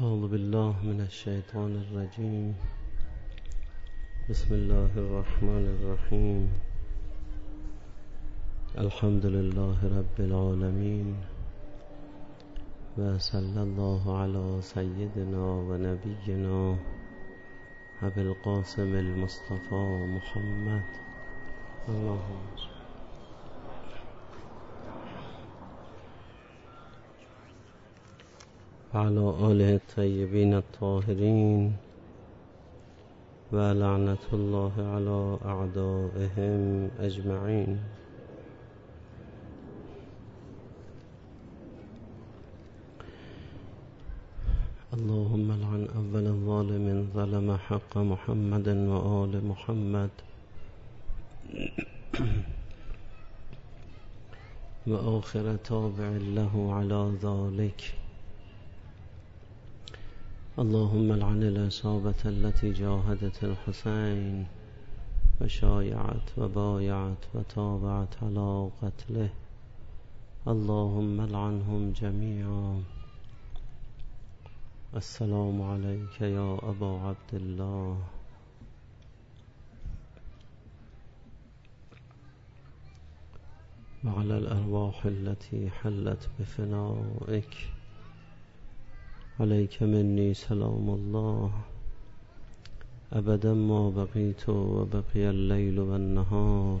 أعوذ بالله من الشيطان الرجيم. بسم الله الرحمن الرحيم. الحمد لله رب العالمين، وصلى الله على سيدنا ونبينا أبي القاسم المصطفى محمد اللهم وعلى آله الطيبين الطاهرين، ولعنة الله على أعدائهم أجمعين. اللهم لعن أول ظالم ظلم حق محمد وآل محمد وآخر تابع له على ذلك. اللهم لعن العصابة التي جاهدت الحسين وشايعت وبايعت وتابعت على قتله. اللهم لعنهم جميعا. السلام عليك يا أبا عبد الله. وعلى الأرواح التي حلت بفنائك. عليك مني سلام الله أبدا ما بقيت وبقي الليل والنهار،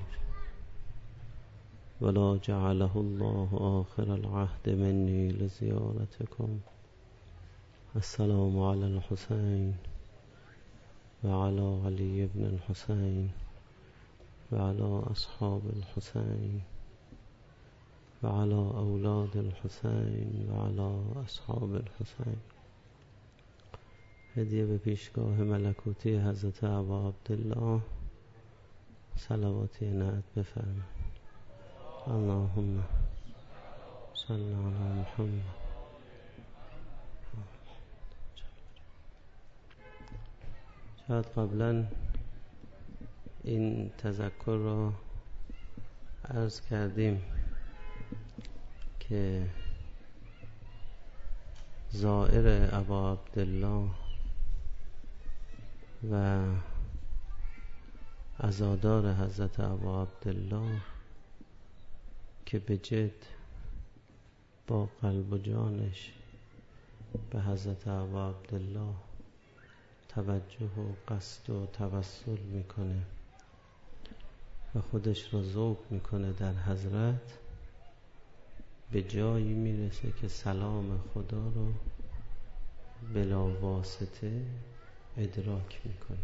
ولا جعله الله آخر العهد مني لزيارتكم. السلام على الحسين وعلى علي بن الحسين وعلى أصحاب الحسين وعلى أولاد الحسين وعلى أصحاب الحسين. هدیه به پیشگاه ملکوتی حضرت ابا عبدالله، صلواتی عنایت بفرمایید. اللهم صل علی محمد. شاید قبلا این تذکر را عرض کردیم که زائر ابا عبدالله و عزادار حضرت ابا عبدالله که به جد با قلب و جانش به حضرت ابا عبدالله توجه و قصد و توسل میکنه و خودش رو ذوق میکنه در حضرت، به جایی میرسه که سلام خدا رو بلا واسطه ادراک میکنه.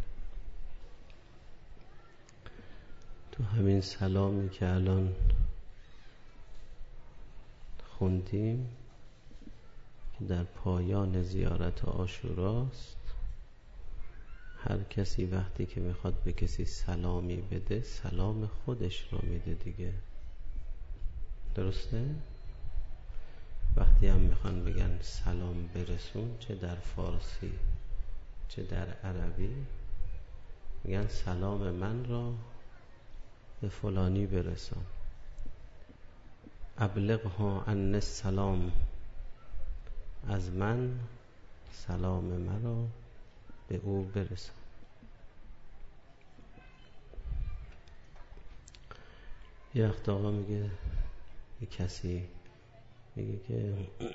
تو همین سلامی که الان خوندیم که در پایان زیارت عاشوراست، هر کسی وقتی که میخواد به کسی سلامی بده سلام خودش رو میده دیگه، درسته؟ وقتی هم میخوان بگن سلام برسون، چه در فارسی چه در عربی، میگن سلام من را به فلانی برسان. ابلغها عنی السلام، از من سلام مرا به او برسان. یه وقت آقا میگه یه کسی میگه که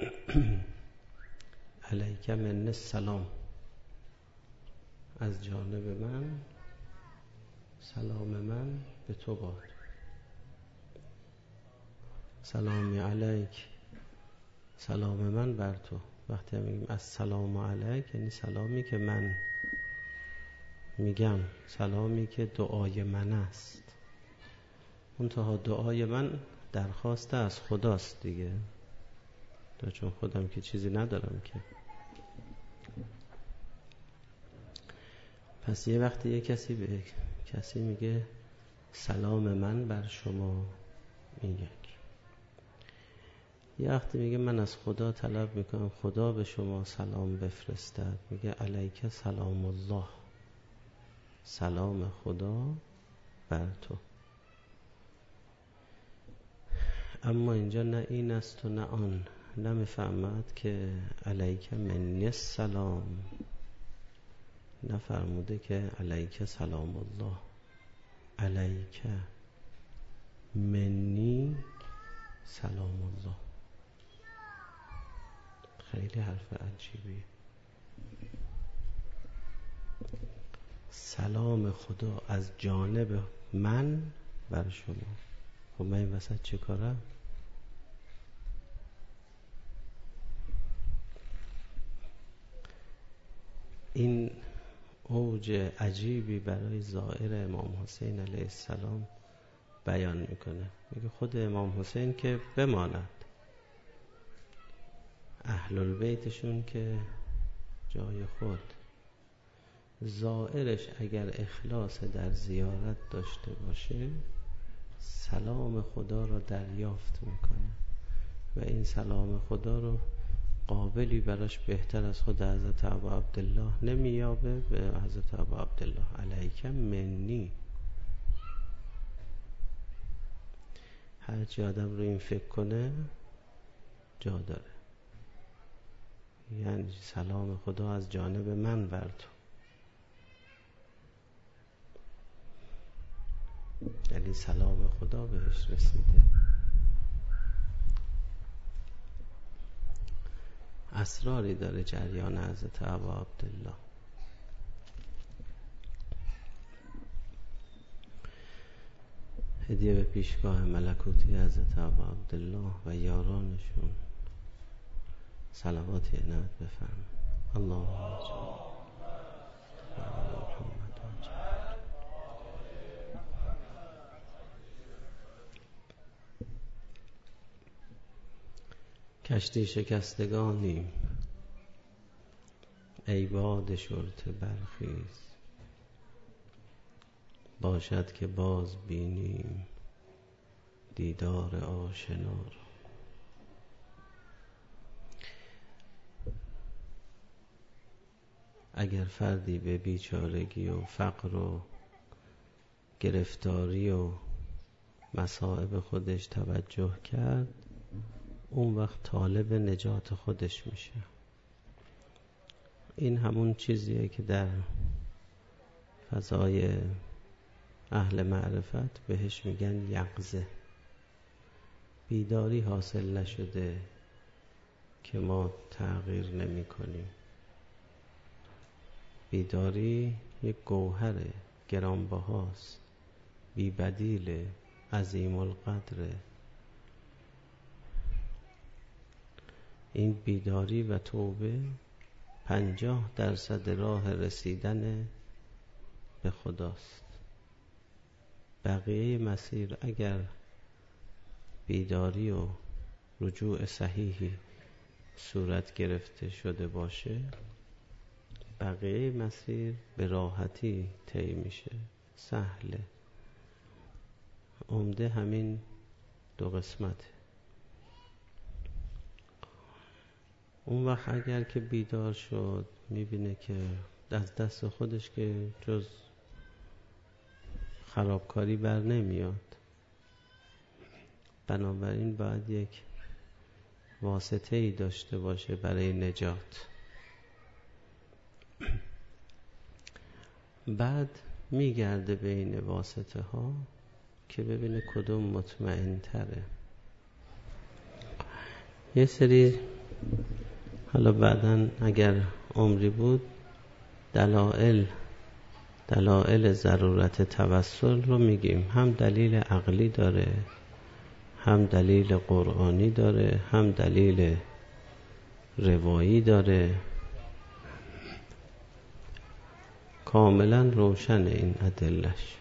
علیک من السلام، از جانب من سلام من به تو باد. سلامی علیک، سلام من بر تو. وقتی میگیم السلام علیک یعنی سلامی که من میگم، سلامی که دعای من است. منتها دعای من درخواست از خداست دیگه، چون خودم که چیزی ندارم که. پس یه وقتی یه کسی به کسی میگه سلام من بر شما، میگه یه وقتی میگه من از خدا طلب میکنم خدا به شما سلام بفرستد، میگه علیک سلام الله، سلام خدا بر تو. اما اینجا نه این است و نه آن، نمیفهمد که علیک منی السلام، نفرموده که علیک سلام الله، علیک منی سلام الله. خیلی حرف عجیبی. سلام خدا از جانب من بر شما. خب من این وسط چه کارم؟ این اوج عجیبی برای زائر امام حسین علیه السلام بیان میکنه. میگه خود امام حسین که بماند، اهل البیتشون که جای خود، زائرش اگر اخلاص در زیارت داشته باشه سلام خدا رو دریافت میکنه و این سلام خدا رو قابلی براش بهتر از خود حضرت ابا عبدالله نمیابه. به حضرت ابا عبدالله علیک منی. هرچی آدم رو این فکر کنه جا داره. یعنی سلام خدا از جانب من بر تو، یعنی سلام خدا بهش رسیده. اسراری داره جریان حضرت ابا عبدالله. هدیه به پیشگاه ملکوتی حضرت ابا عبدالله و یارانشون صلوات عنایت بفرمایید. اللهم صل علی محمد. کشتی شکستگانیم ای باد شرطه برخیز، باشد که باز بینیم دیدار آشنا را. اگر فردی به بیچارگی و فقر و گرفتاری و مصائب خودش توجه کرد، اون وقت طالب نجات خودش میشه. این همون چیزیه که در فضای اهل معرفت بهش میگن یقظه. بیداری حاصل نشده که ما تغییر نمی کنیم. بیداری یک گوهر گرانبهاست، بی بدیل، عظیم القدر. این بیداری و توبه 50% راه رسیدن به خداست. بقیه مسیر اگر بیداری و رجوع صحیحی صورت گرفته شده باشه، بقیه مسیر به راحتی طی میشه، سهله. عمده همین دو قسمته. اون وقت اگر که بیدار شد میبینه که از دست خودش که جز خرابکاری بر نمیاد. بنابراین باید یک واسطه ای داشته باشه برای نجات. بعد میگرده بین واسطه ها که ببینه کدوم مطمئن تره. یه سری حالا بعداً اگر عمری بود دلائل ضرورت توسل رو میگیم. هم دلیل عقلی داره، هم دلیل قرآنی داره، هم دلیل روایی داره. کاملا روشن این ادلش.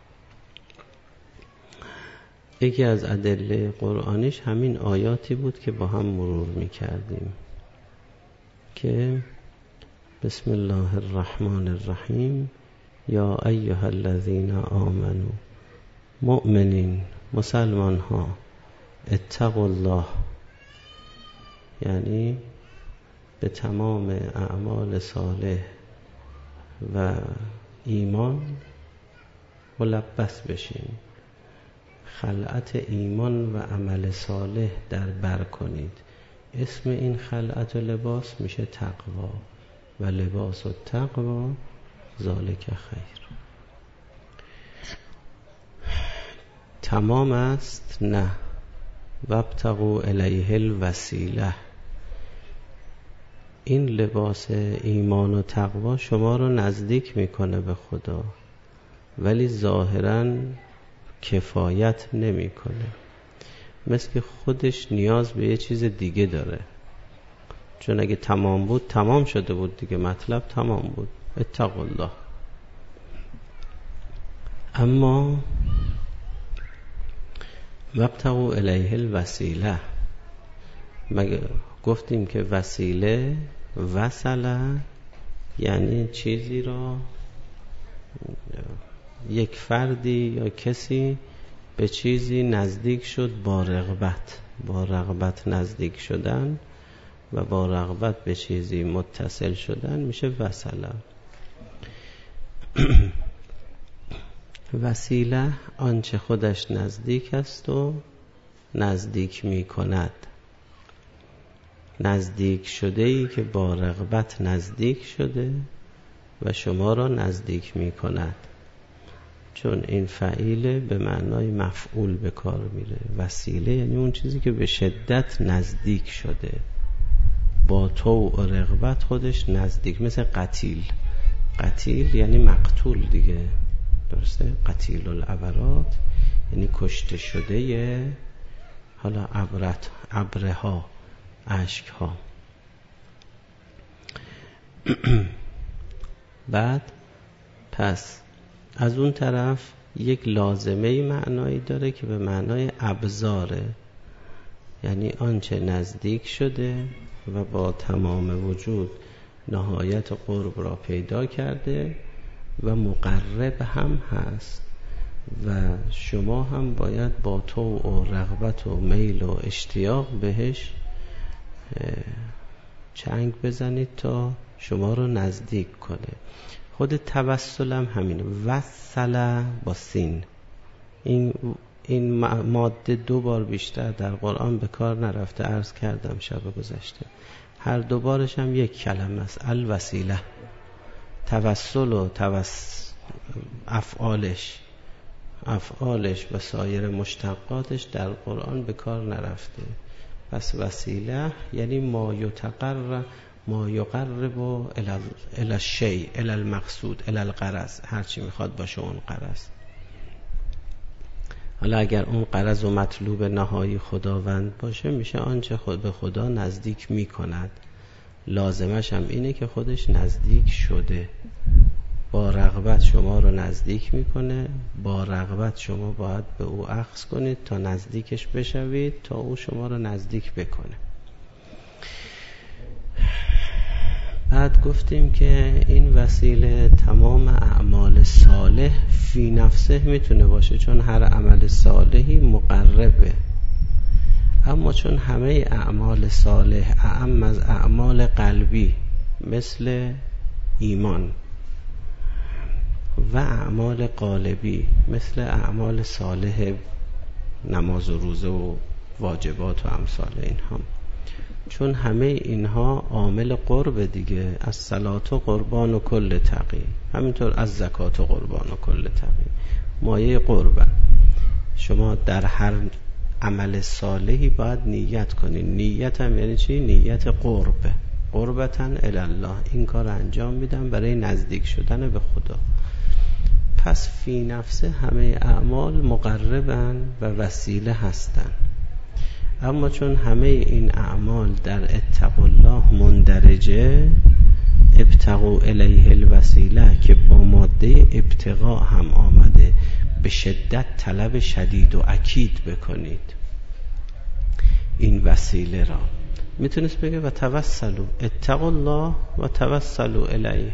یکی از ادله قرآنیش همین آیاتی بود که با هم مرور میکردیم که بسم الله الرحمن الرحیم یا ایها الذین آمنوا، مؤمنین، مسلمان ها، اتقوا الله، یعنی به تمام اعمال صالح و ایمان ملبس بشین، خلعت ایمان و عمل صالح در بر کنید. اسم این خلعت و لباس میشه تقوا و لباس و تقوا ذالک خیر. تمام است؟ نه. وابتغوا الیه الوسیله. این لباس ایمان و تقوا شما رو نزدیک میکنه به خدا، ولی ظاهراً کفایت نمیکنه. مثل که خودش نیاز به یه چیز دیگه داره، چون اگه تمام بود تمام شده بود دیگه، مطلب تمام بود. اتقوا الله. اما وابتغوا الیه الوسیله، مگه گفتیم که وسیله وصله یعنی چیزی را یک فردی یا کسی به چیزی نزدیک شد با رغبت. با رغبت نزدیک شدن و با رغبت به چیزی متصل شدن میشه وصله. وسیله آنچه خودش نزدیک است و نزدیک می کند. نزدیک شده ای که با رغبت نزدیک شده و شما را نزدیک می کند، چون این فعیل به معنای مفعول به کار میره. وسیله یعنی اون چیزی که به شدت نزدیک شده، با طوع و رغبت خودش نزدیک. مثل قتیل. قتیل یعنی مقتول دیگه، درسته؟ قتیل العبرات یعنی کشته شده، حالا عبره ها، اشک ها. بعد پس از اون طرف یک لازمه معنایی داره که به معنای ابزاره، یعنی آنچه نزدیک شده و با تمام وجود نهایت قرب را پیدا کرده و مقرب هم هست و شما هم باید با طوع و رغبت و میل و اشتیاق بهش چنگ بزنید تا شما رو نزدیک کنه. خود توسل هم همینه. وصله با سین. این ماده 2 بار بیشتر در قرآن به کار نرفته، عرض کردم شب گذشته. هر 2 بارش هم یک کلمه است، الوسیله. توسل و افعالش و سایر مشتقاتش در قرآن به کار نرفته. پس وسیله یعنی ما یقرب الی الشیء، الی المقصود، الی الغرض، هرچی میخواد باشه اون غرض. حالا اگر اون غرض و مطلوب نهایی خداوند باشه، میشه آنچه خود به خدا نزدیک میکند. لازمش هم اینه که خودش نزدیک شده، با رغبت شما رو نزدیک میکنه. با رغبت شما باید به او اخذ کنید تا نزدیکش بشوید، تا او شما رو نزدیک بکنه. بعد گفتیم که این وسیله تمام اعمال صالح فی نفسه میتونه باشه، چون هر عمل صالحی مقربه. اما چون همه اعمال صالح اعم از اعمال قلبی مثل ایمان و اعمال قالبی مثل اعمال صالح نماز و روزه و واجبات و امثال اینها، چون همه اینها عامل قرب دیگه. از صلات و قربان و کل تقی، همینطور از زکات و قربان و کل تقی، مایه قربن. شما در هر عمل صالحی باید نیت کنید. نیت هم یعنی چی؟ نیت قرب، قربتن الله. این کار انجام میدم برای نزدیک شدن به خدا. پس فی نفسه همه اعمال مقربن و وسیله هستن. اما چون همه این اعمال در اتقوا الله مندرجه، ابتغوا الیه الوسیله که با ماده ابتغاء هم آمده، به شدت طلب شدید و اکید بکنید این وسیله را. میتونست بگه و توسلوا، اتقوا الله و توسلوا الیه،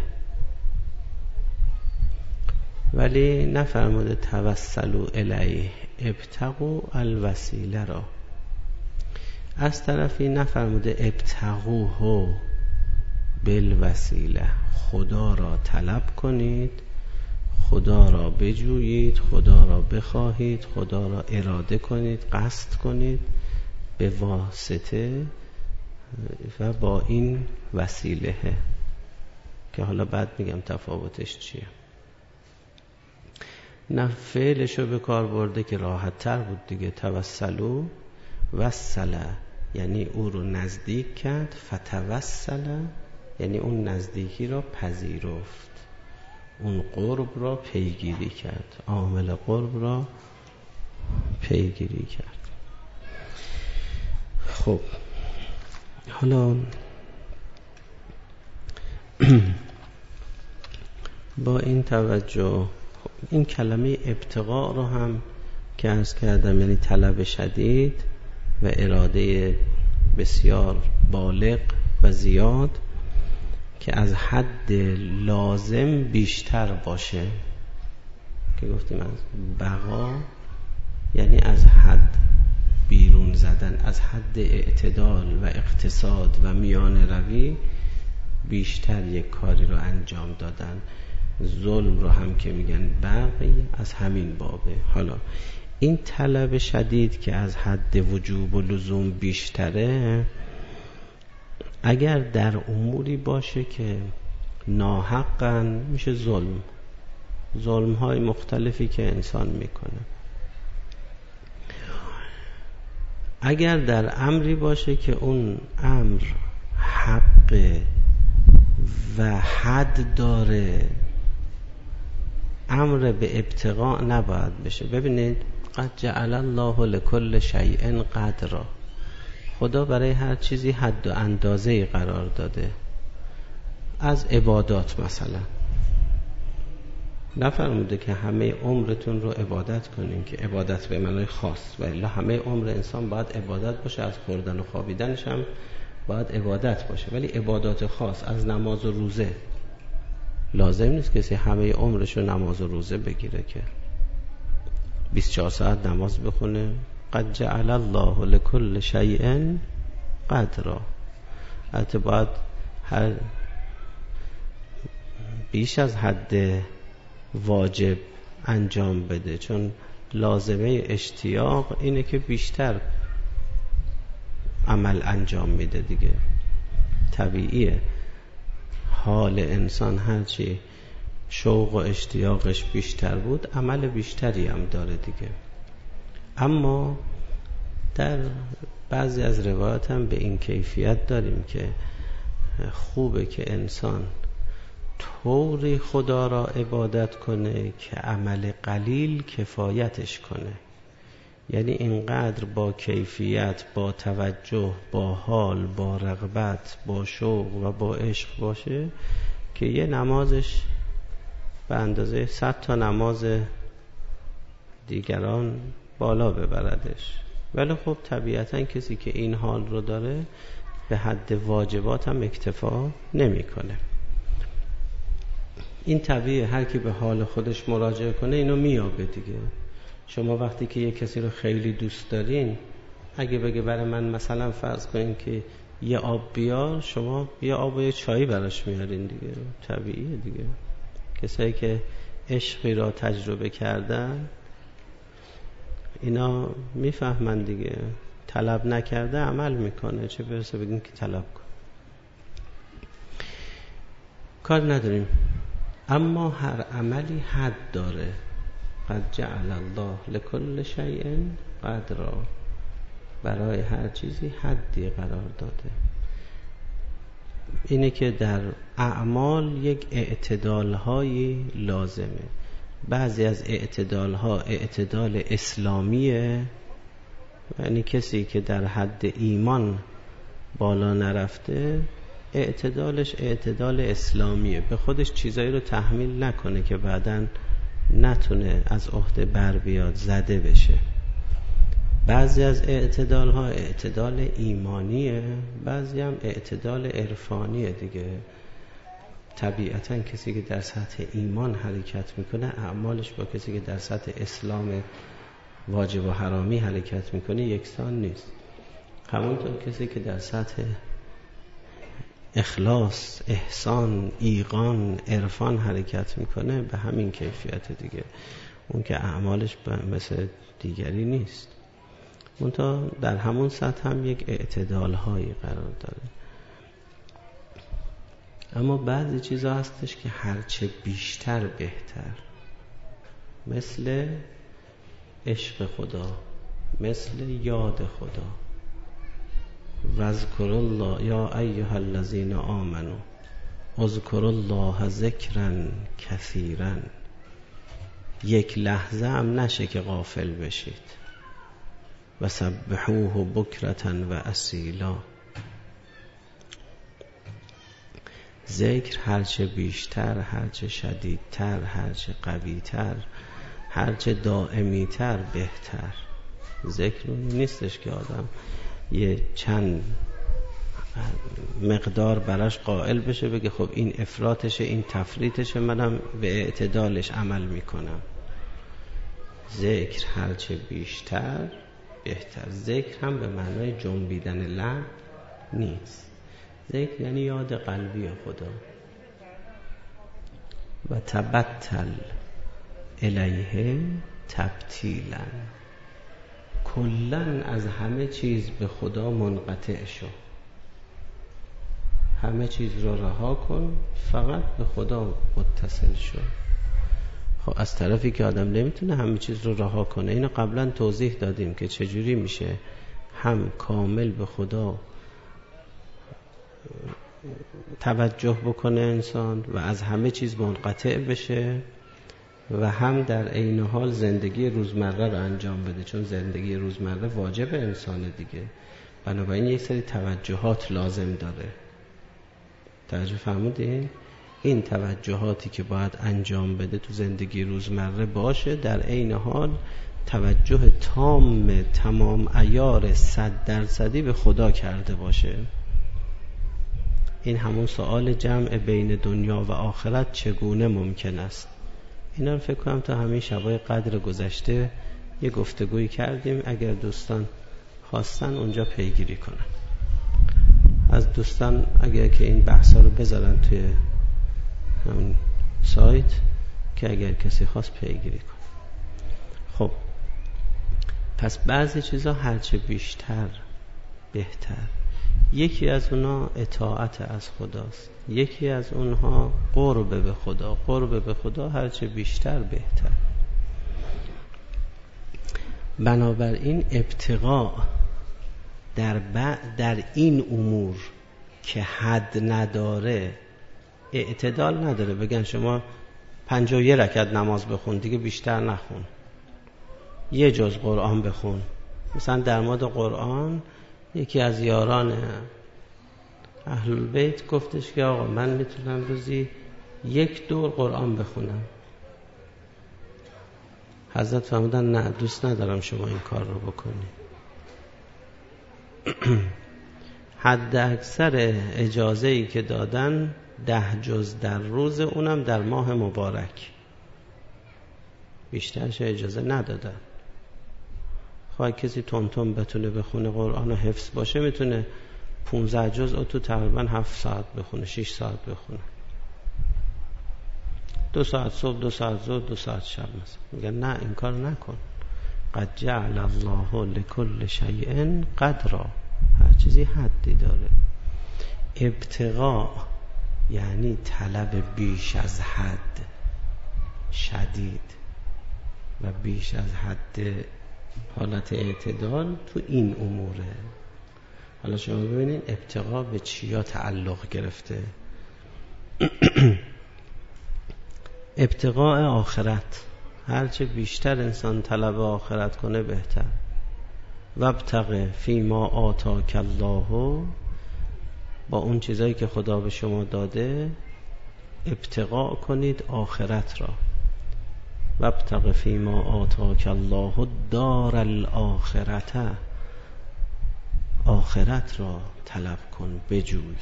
ولی نفرموده توسلوا الیه، ابتغوا الوسیله را. از طرفی نفرموده ابتغوه بالوسیله، خدا را طلب کنید، خدا را بجویید، خدا را بخواهید، خدا را اراده کنید، قصد کنید به واسطه و با این وسیله که حالا بعد میگم تفاوتش چیه. نه فعلشو به کار برده که راحت تر بود دیگه. توسلو وصله یعنی او رو نزدیک کرد، فتوسله یعنی اون نزدیکی را پذیرفت، اون قرب را پیگیری کرد، عامل قرب را پیگیری کرد. خب حالا با این توجه این کلمه ابتغاء رو هم که عرض کردم یعنی طلب شدید و اراده بسیار بالغ و زیاد که از حد لازم بیشتر باشه، که گفتیم از بقا یعنی از حد بیرون زدن، از حد اعتدال و اقتصاد و میان روی بیشتر یک کاری رو انجام دادن. ظلم رو هم که میگن بغی از همین بابه. حالا این طلب شدید که از حد وجوب و لزوم بیشتره، اگر در اموری باشه که ناحقاً میشه ظلم های مختلفی که انسان میکنه. اگر در امری باشه که اون امر حق و حد داره، امر به ابتغاء نباید بشه. ببینید قد جعل الله لكل شیء قدرا، خدا برای هر چیزی حد و اندازه‌ای قرار داده. از عبادات مثلا نفرموده که همه عمرتون رو عبادت کنین، که عبادت به معنای خاص، و الا همه عمر انسان باید عبادت باشه، از خوردن و خوابیدنش هم باید عبادت باشه. ولی عبادات خاص از نماز و روزه لازم نیست کسی همه عمرش رو نماز و روزه بگیره که 24 ساعت نماز بخونه. قد جعل الله لكل شیء قدرا، البته باید هر بیش از حد واجب انجام بده، چون لازمه اشتیاق اینه که بیشتر عمل انجام میده دیگه. طبیعیه حال انسان هرچی شوق و اشتیاقش بیشتر بود عمل بیشتری هم داره دیگه. اما در بعضی از روایات هم به این کیفیت داریم که خوبه که انسان طوری خدا را عبادت کنه که عمل قلیل کفایتش کنه، یعنی اینقدر با کیفیت، با توجه، با حال، با رغبت، با شوق و با عشق باشه که یه نمازش به اندازه 100 تا نماز دیگران بالا ببردش. ولی خب طبیعتا کسی که این حال رو داره به حد واجبات هم اکتفا نمی‌کنه. این طبیعه، هر کی به حال خودش مراجعه کنه اینو میابه دیگه. شما وقتی که یک کسی رو خیلی دوست دارین، اگه بگه برای من مثلا فرض کنین که یه آب بیار، شما یه آب و یه چایی براش میارین دیگه. طبیعیه دیگه. کسایی که عشقی را تجربه کردن اینا میفهمن دیگه. طلب نکرده عمل میکنه، چه برسه بگین که طلب کن. کار نداریم. اما هر عملی حد داره. قد جعل الله لكل شیء قدرا، برای هر چیزی حدی قرار داده. اینه که در اعمال یک اعتدال‌های لازمه. بعضی از اعتدال‌ها اعتدال اسلامیه، یعنی کسی که در حد ایمان بالا نرفته اعتدالش اعتدال اسلامیه، به خودش چیزایی رو تحمیل نکنه که بعداً نتونه از عهده بر بیاد، زده بشه. بعضی از اعتدال ها اعتدال ایمانیه، بعضی هم اعتدال عرفانیه دیگه. طبیعتا کسی که در سطح ایمان حرکت میکنه اعمالش با کسی که در سطح اسلام واجب و حرامی حرکت میکنه یکسان نیست. همونطور کسی که در سطح اخلاص، احسان، ایقان، عرفان حرکت میکنه به همین کیفیت دیگه. اون که اعمالش مثل دیگری نیست. منتها در همون سطح هم یک اعتدال هایی قرار داره. اما بعضی چیزا هستش که هرچه بیشتر بهتر، مثل عشق خدا، مثل یاد خدا. واذکر الله یا ایها الذین آمنوا اذکروا الله ذکرا کثیرا. یک لحظه هم نشه که غافل بشید. و سبحوه بکرة و اصیلا. ذکر هرچه بیشتر، هرچه شدیدتر، هرچه قویتر، هرچه دائمیتر بهتر. ذکر نیستش که آدم یه چند مقدار براش قائل بشه بگه خب این افراطشه، این تفریطشه، منم به اعتدالش عمل میکنم. ذکر هرچه بیشتر بهتر. ذکر هم به معنای جنبیدن لب نیست. ذکر یعنی یاد قلبی خدا. و تبتل الیه تبتیلا. کلن از همه چیز به خدا منقطع شو. همه چیز رو رها کن، فقط به خدا متصل شو. خب از طرفی که آدم نمیتونه همه چیز رو رها کنه، اینو قبلا توضیح دادیم که چجوری میشه هم کامل به خدا توجه بکنه انسان و از همه چیز منقطع بشه و هم در عین حال زندگی روزمره رو انجام بده، چون زندگی روزمره واجب انسان دیگه، بنابراین یک سری توجهات لازم داره. توجه فرمودین؟ این توجهاتی که باید انجام بده تو زندگی روزمره باشه، در عین حال توجه تمام عیار 100% به خدا کرده باشه. این همون سوال جمع بین دنیا و آخرت چگونه ممکن است. اینا رو فکر کنم تا همین شبای قدر گذشته یه گفتگویی کردیم. اگر دوستان خواستن اونجا پیگیری کنن. از دوستان اگر که این بحثا رو بذارن توی همین سایت که اگر کسی خواست پیگیری کنه. خب پس بعضی چیزا هرچه بیشتر بهتر. یکی از اونها اطاعت از خداست، یکی از اونها قرب به خدا. قرب به خدا هرچه بیشتر بهتر. بنابراین ابتغاء در این امور که حد نداره، اعتدال نداره، بگن شما 51 رکعت نماز بخون دیگه بیشتر نخون، یه جز قرآن بخون. مثلا در مورد قرآن یکی از یاران اهل بیت گفتش که آقا من میتونم روزی 1 دور قرآن بخونم. حضرت فرمودن نه، دوست ندارم شما این کار رو بکنی. حد اکثر اجازه‌ای که دادن 10 جز در روز، اونم در ماه مبارک. بیشترش اجازه ندادن. خواهی کسی تون بتونه بخونه قرآن و حفظ باشه، میتونه 15 جزء تو تقریبا 7 ساعت بخونه، 6 ساعت بخونه. 2 ساعت صبح، 2 ساعت ظهر، 2 ساعت شب مثلا. میگن نه این کار نکن. قد جعل الله لكل شیء قدرا. هر چیزی حدی داره. ابتغاء یعنی طلب بیش از حد، شدید و بیش از حد. حالت اعتدال تو این اموره. حالا شما ببینید ابتغاء به چیا تعلق گرفته. ابتغاء آخرت. هرچه بیشتر انسان طلب آخرت کنه بهتر. وابتغ فیما آتاک الله. با اون چیزایی که خدا به شما داده ابتغاء کنید آخرت را. وابتغ فیما آتاک الله الدار الاخرته. آخرت را طلب کن، بجوی.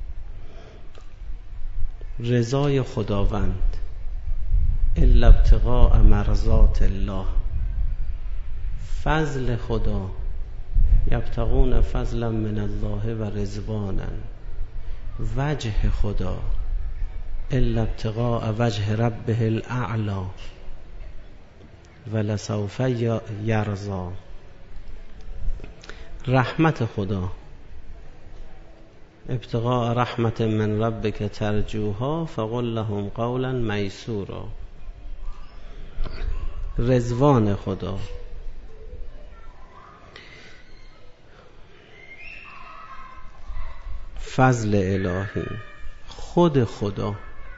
رضای خداوند. الا ابتغاء مرضات الله. فضل خدا. یبتغون فضلا من الله و رضوانا. وجه خدا. الا ابتغاء وجه ربه الاعلی ولسوف یرضا. رحمت خدا، ابتغاء رحمت من ربک ترجوها فقل لهم قولا میسورا. رضوان خدا، فضل الهی، خود خدا.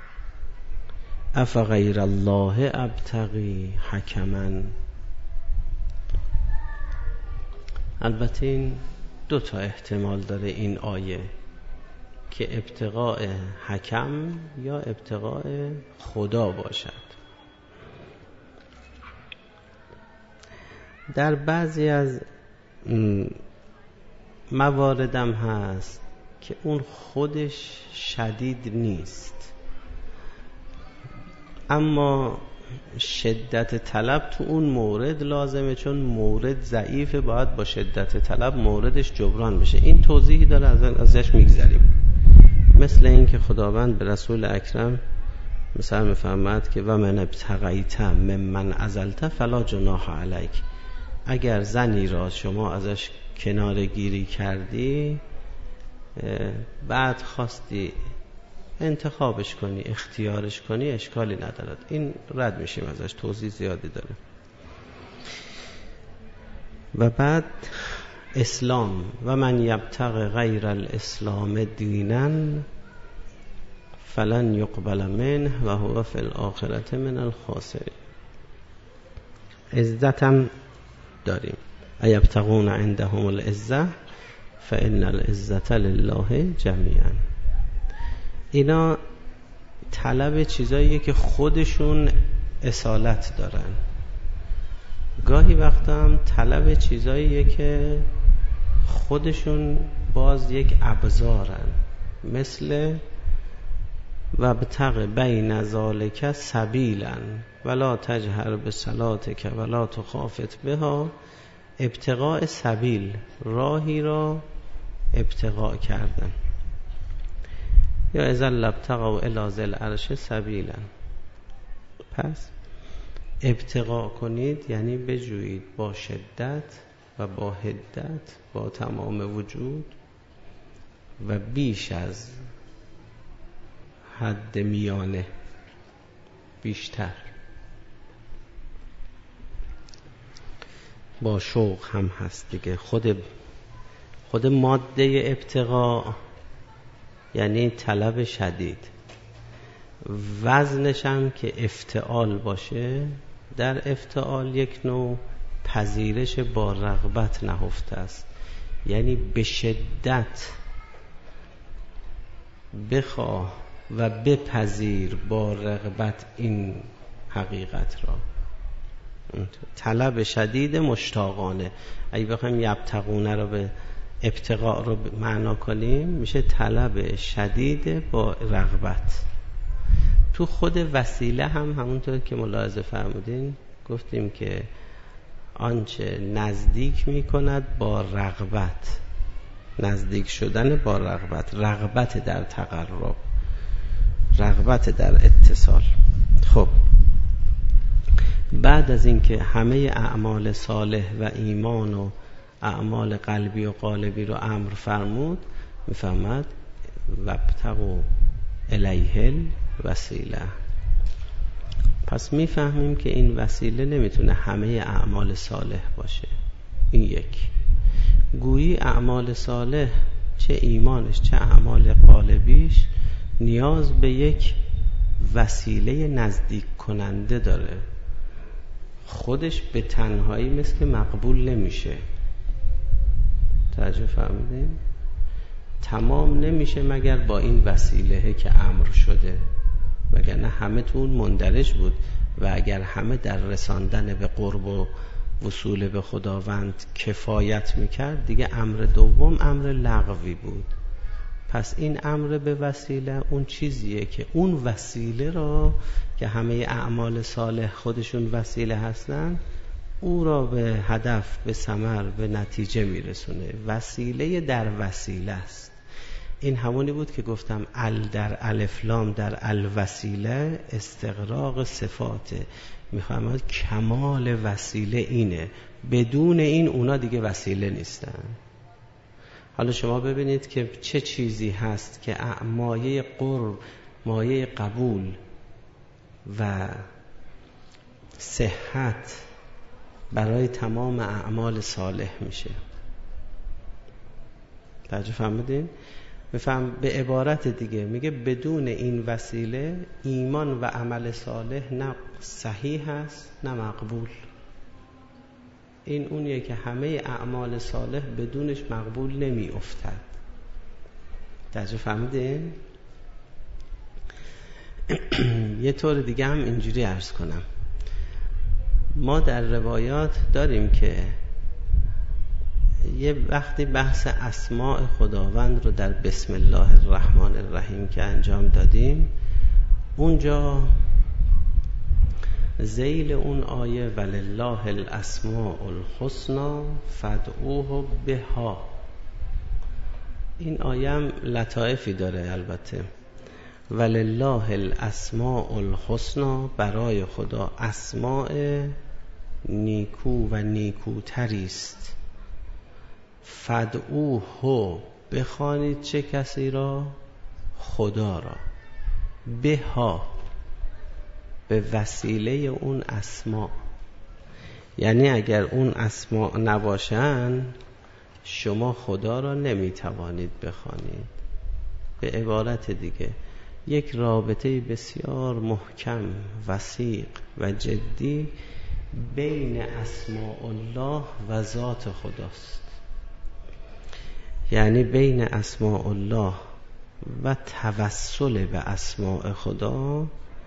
افغیر الله ابتغی حکما. البته این دو تا احتمال داره این آیه، که ابتغاء حکم یا ابتغاء خدا باشد. در بعضی از مواردم هست که اون خودش شدید نیست، اما شدت طلب تو اون مورد لازمه، چون مورد ضعیفه، باید با شدت طلب موردش جبران بشه. این توضیحی داره، ازش میگذریم. مثل این که خداوند به رسول اکرم مثلا میفرماد که و من ابتغیت ممن عزلت فلا جناح علیک. اگر زنی را شما ازش کناره گیری کردی، بعد خواستی انتخابش کنی، اختیارش کنی، اشکالی ندارد. این رد میشیم ازش، توضیح زیادی داره. و بعد اسلام، و من یبتغ غیر الاسلام دینا فلن یقبل منه و هو فی الاخرة من الخاسرین. عزتم داریم، ایبتغون عندهم العزة فان العزة لله جمیعا. اینا طلب چیزاییه که خودشون اصالت دارن. گاهی وقتا هم طلب چیزاییه که خودشون باز یک ابزارن، مثل وابتغ بین ذالک سبیلا ولا تجهر بصلاتک ولا تخافت بها. ابتغاء سبیل، راهی را ابتغاء کردن. یا اذا لابتغوا الی ذی العرش سبیلا. پس ابتغاء کنید یعنی بجویید با شدت و با حدت، با تمام وجود و بیش از حد میانه، بیشتر، با شوق هم هست دیگه. خود ماده ابتغاء یعنی طلب شدید. وزنش هم که افتعال باشه، در افتعال یک نوع پذیرش با رغبت نهفته است، یعنی به شدت بخواه و بپذیر با رغبت این حقیقت را. طلب شدید مشتاقانه. اگه بخوایم یبتغونه رو به ابتغاء رو معنا کنیم، میشه طلب شدید با رغبت. تو خود وسیله هم همونطور که ملاحظه فرمودین گفتیم که آنچه نزدیک میکند با رغبت، نزدیک شدن با رغبت، رغبت در تقرب، رغبت در اتصال. خب بعد از اینکه همه اعمال صالح و ایمان و اعمال قلبی و قالبی رو امر فرمود، میفهمد وابتغوا الیه الوسیله. پس میفهمیم که این وسیله نمیتونه همه اعمال صالح باشه. این یک. گویی اعمال صالح، چه ایمانش چه اعمال قالبیش، نیاز به یک وسیله نزدیک کننده داره. خودش به تنهایی مثل مقبول نمیشه. توجه فرمودین؟ تمام نمیشه مگر با این وسیله که امر شده، وگرنه همه تو اون مندرج بود. و اگر همه در رساندن به قرب و وصول به خداوند کفایت میکرد، دیگه امر دوم امر لغوی بود. پس این امر به وسیله اون چیزیه که اون وسیله را که همه اعمال صالح خودشون وسیله هستن، او را به هدف، به ثمر، به نتیجه میرسونه. وسیله در وسیله است. این همونی بود که گفتم در الف لام در الوسیله استغراق صفاته. میخوام کمال وسیله اینه، بدون این اونا دیگه وسیله نیستن. حالا شما ببینید که چه چیزی هست که مایه قرب، مایه قبول و صحت برای تمام اعمال صالح میشه. توجه فهمیدین؟ میفهم به عبارت دیگه میگه بدون این وسیله ایمان و عمل صالح نه صحیح هست نه مقبول. این اونیه که همه اعمال صالح بدونش مقبول نمی افتد. توجه فهمیدین؟ یه طور دیگه هم اینجوری عرض کنم، ما در روایات داریم که یه وقتی بحث اسماء خداوند رو در بسم الله الرحمن الرحیم که انجام دادیم، اونجا ذیل اون آیه ولله الاسماء الحسنا فادعوه بها، این آیه هم لطائفی داره. البته ولله الاسماء الحسنا، برای خدا اسماء نیکو و نیکوتری است. فادعوه، بخوانید چه کسی را؟ خدا را. بها، به وسیله اون اسما. یعنی اگر اون اسما نباشن شما خدا را نمیتوانید بخوانید. به عبارت دیگه یک رابطه بسیار محکم، وثیق و جدی بین اسماء الله و ذات خداست. یعنی بین اسماء الله و توسل به اسماء خدا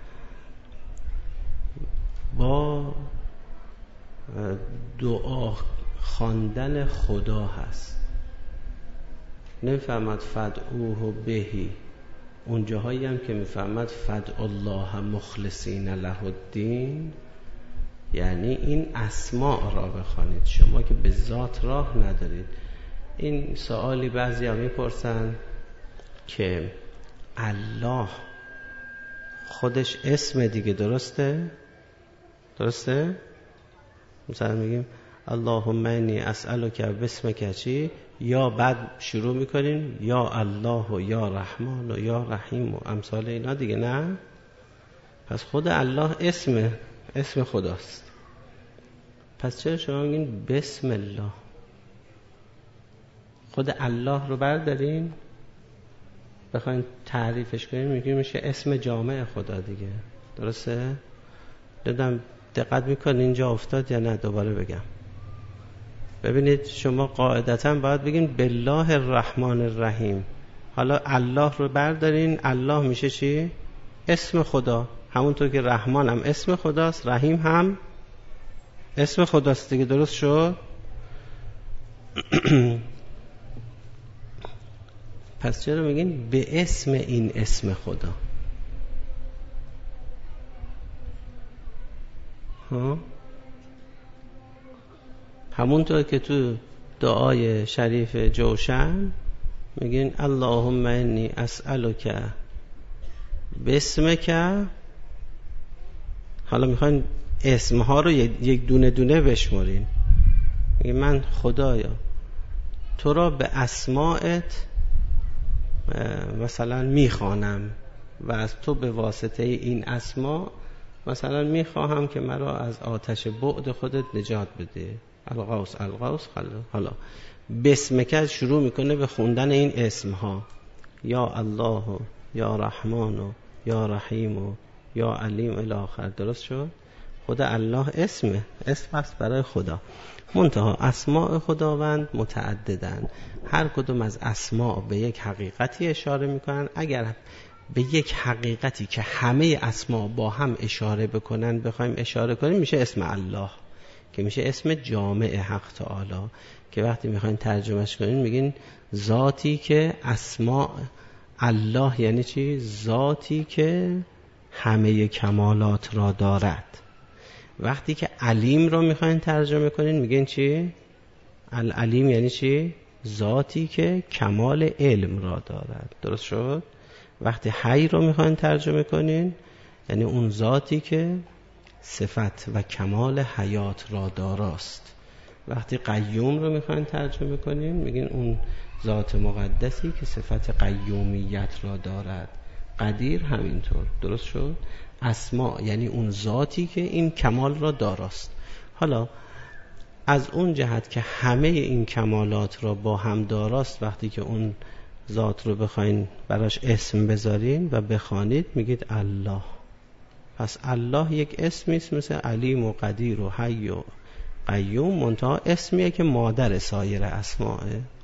با دعا خواندن خدا هست. نمیفهمد فدعوه بهی، اون جاهایی هم که میفهمد فدع الله مخلصین له الدین، یعنی این اسماء را بخوانید، شما که به ذات راه ندارید. این سوالی بعضی ها میپرسن که الله خودش اسم دیگه، درسته؟ مثلا میگیم اللهم انی اسألک باسمک چی، یا بعد شروع میکنیم یا الله و یا رحمان و یا رحیم و امثال اینا دیگه، نه؟ پس خود الله اسم خداست. پس چرا شما میگین بسم الله؟ خود الله رو بردارین بخواین تعریفش کنین میگیم میشه اسم جامع خدا دیگه، درسته؟ دیدم دقت میکنین اینجا افتاد یا نه؟ دوباره بگم. ببینید شما قاعدتا باید بگین بالله الرحمن الرحیم. حالا الله رو بردارین، الله میشه چی؟ اسم خدا. همونطور که رحمان هم اسم خداست، رحیم هم اسم خداست دیگه، درست شد؟ پس چرا میگین به اسم این اسم خدا؟ همونطور که تو دعای شریف جوشن میگین اللهم انی اسألک باسمک. حالا میخواین اسمها رو یک دونه دونه بشمارین. میگین من خدایا تو را به اسماءت مثلا میخوانم و از تو به واسطه این اسما مثلا میخواهم که مرا از آتش بعد خودت نجات بده. الغوث حالا بسمک شروع میکنه به خوندن این اسمها، یا الله و یا رحمان و یا رحیم و یا علیم الی آخر. درست شد؟ خود الله اسم هست برای خدا. منتها اسماء خداوند متعددن، هر کدوم از اسماء به یک حقیقتی اشاره میکنن. اگر به یک حقیقتی که همه اسماء با هم اشاره بکنن بخوایم اشاره کنیم میشه اسم الله، که میشه اسم جامع حق تعالی، که وقتی میخواین ترجمهش کنین میگین ذاتی که اسماء الله یعنی چی؟ ذاتی که همه کمالات را دارد. وقتی که علیم رو میخواین ترجمه کنین میگین چی؟ العلیم یعنی چی؟ ذاتی که کمال علم را دارد. درست شد؟ وقتی حی رو میخواین ترجمه کنین یعنی اون ذاتی که صفت و کمال حیات را داراست. وقتی قیوم رو میخواین ترجمه کنین میگین اون ذات مقدسی که صفت قیومیت را دارد. قدیر همینطور. درست شد؟ اسما یعنی اون ذاتی که این کمال را داراست. حالا از اون جهت که همه این کمالات را با هم داراست، وقتی که اون ذات رو بخواین براش اسم بذارین و بخوانید میگید الله. پس الله یک اسمی است مثل علیم و قدیر و حی و قیوم، منتها اسمیه که مادر سایر اسماءه.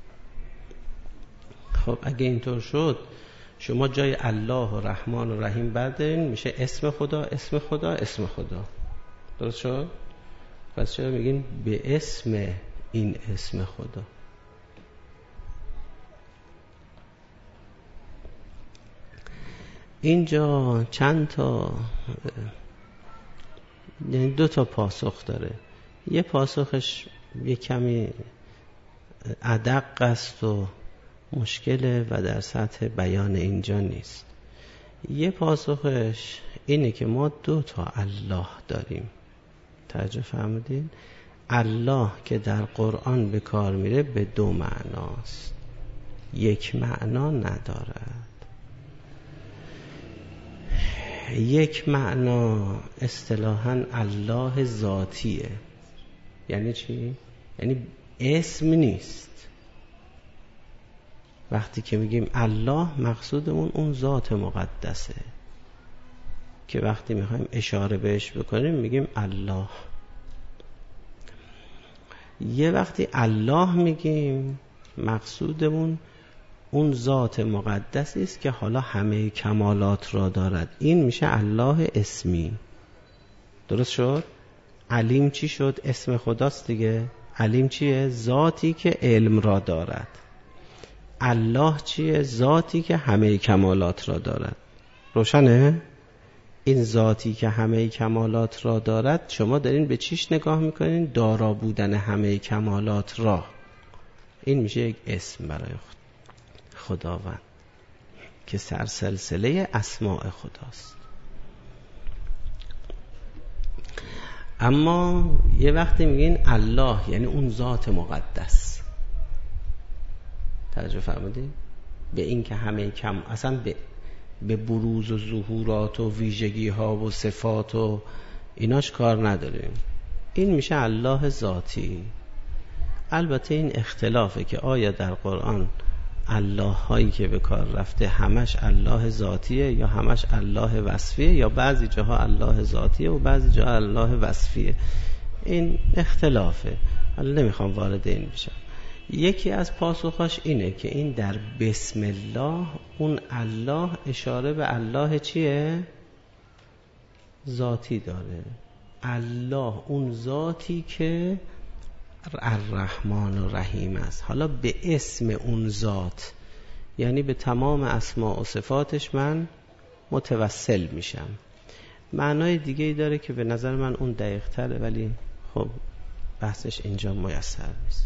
خب اگه اینطور شد شما جای الله و رحمان و رحیم بردارین میشه اسم خدا اسم خدا اسم خدا. درست شد؟ پس چرا میگین به اسم این اسم خدا؟ اینجا چند تا یعنی 2 تا پاسخ داره. یه پاسخش یه کمی ادق است و مشکله و در سطح بیان اینجا نیست. یه پاسخش اینه که ما 2 تا الله داریم. توجه فرمودین؟ الله که در قرآن به کار میره به 2 معناست، یک معنا ندارد. یک معنا اصطلاحاً الله ذاتیه. یعنی چی؟ یعنی اسم نیست. وقتی که میگیم الله مقصودمون اون ذات مقدسه که وقتی میخوایم اشاره بهش بکنیم میگیم الله. یه وقتی الله میگیم مقصودمون اون ذات مقدسی است که حالا همه کمالات را دارد. این میشه الله اسمی. درست شد؟ علیم چی شد؟ اسم خداست دیگه. علیم چیه؟ ذاتی که علم را دارد. الله چیه؟ ذاتی که همه کمالات را دارد. روشنه؟ این ذاتی که همه کمالات را دارد، شما دارین به چیش نگاه میکنین؟ دارا بودن همه کمالات را. این میشه یک اسم برای خداوند که سرسلسله اسماء خداست. اما یه وقتی میگین الله یعنی اون ذات مقدس. توجه فرمودین؟ به این که همه اصلا به بروز و ظهورات و ویژگی ها و صفات و ایناش کار نداریم. این میشه الله ذاتی. البته این اختلافه که آیا در قرآن الله هایی که به کار رفته همش الله ذاتیه یا همش الله وصفیه، یا بعضی جاها الله ذاتیه و بعضی جاها الله وصفیه. این اختلافه. حالا نمیخوام وارد این بشم. یکی از پاسخاش اینه که این در بسم الله اون الله اشاره به الله چیه؟ ذاتی داره. الله اون ذاتی که الرحمن و رحیم است. حالا به اسم اون ذات یعنی به تمام اسماء و صفاتش من متوسل میشم. معنای دیگه‌ای داره که به نظر من اون دقیق تره، ولی خب بحثش اینجا میسر نیست.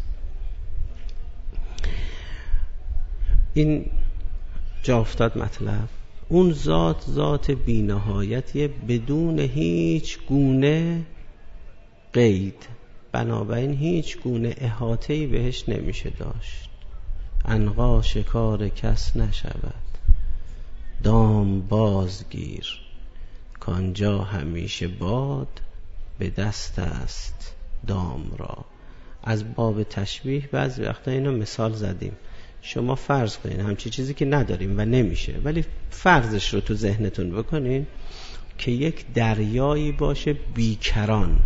این جا افتاد مطلب. اون ذات بی‌نهایتیه بدون هیچ گونه قید، بنابراین هیچ گونه احاطه‌ای بهش نمیشه داشت. عنقا شکار کس نشود، دام بازگیر، کانجا همیشه باد به دست است دام را. از باب تشبیه بعضی وقتا اینو مثال زدیم. شما فرض کنین همچی چیزی که نداریم و نمیشه، ولی فرضش رو تو ذهنتون بکنین که یک دریایی باشه بیکران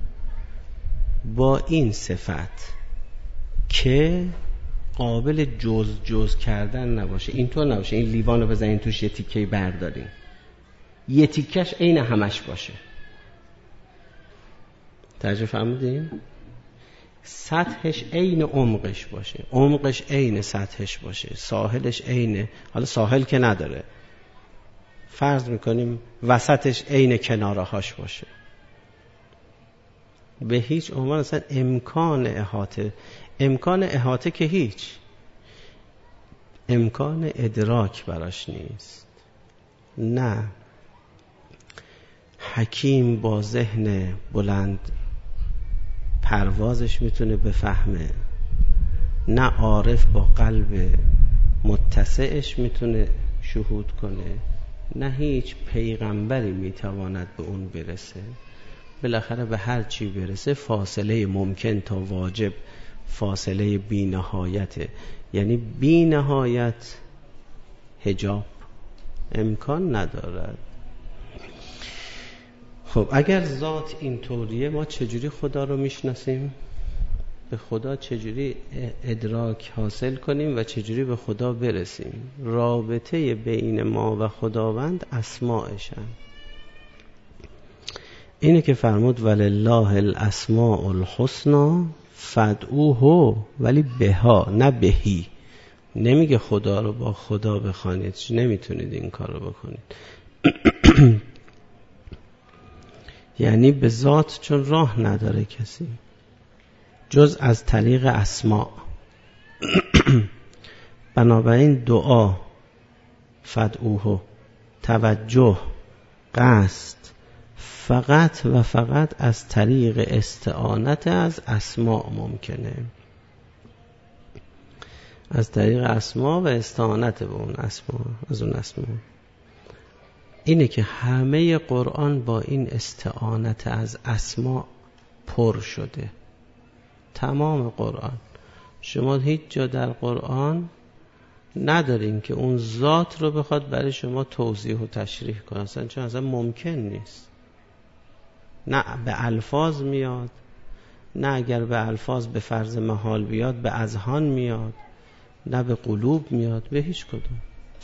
با این صفت که قابل جز کردن نباشه. اینطور نباشه این لیوانو بزنین توش یه تیکه‌ای بردارین، یه تیکش عین همش باشه. توجه فرمودین؟ سطحش عین عمقش باشه، عمقش عین سطحش باشه، ساحلش عین، حالا ساحل که نداره، فرض میکنیم وسطش عین کنارهاش باشه. به هیچ عنوان اصلا امکان احاطه که هیچ، امکان ادراک براش نیست. نه حکیم با ذهن بلند پروازش میتونه بفهمه، نه عارف با قلب متسعش میتونه شهود کنه، نه هیچ پیغمبری میتواند به اون برسه. بالاخره به هر چی برسه فاصله ممکن تا واجب فاصله بی نهایته، یعنی بی نهایت حجاب امکان ندارد. خب اگر ذات اینطوریه ما چجوری خدا رو میشناسیم؟ به خدا چجوری ادراک حاصل کنیم و چجوری به خدا برسیم؟ رابطه بین ما و خداوند اسماءشن. اینه که فرمود ولله الاسماء الحسنا فادعوه، ولی بها نه بهی. نمیگه خدا رو با خدا بخوانید، نمیتونید این کار رو بکنید. یعنی به ذات چون راه نداره کسی جز از طریق اسماء. بنابراین دعا، فدعوه، توجه، قصد فقط و فقط از طریق استعانت از اسماء ممکنه، از طریق اسماء و استعانت به اون اسماء، از اون اسماء. اینه که همه قرآن با این استعانت از اسماء پر شده. تمام قرآن، شما هیچ جا در قرآن ندارین که اون ذات رو بخواد برای شما توضیح و تشریح کنه، چون اصلا ممکن نیست. نه به الفاظ میاد، نه اگر به الفاظ به فرض محال بیاد به اذهان میاد، نه به قلوب میاد، به هیچ کدوم.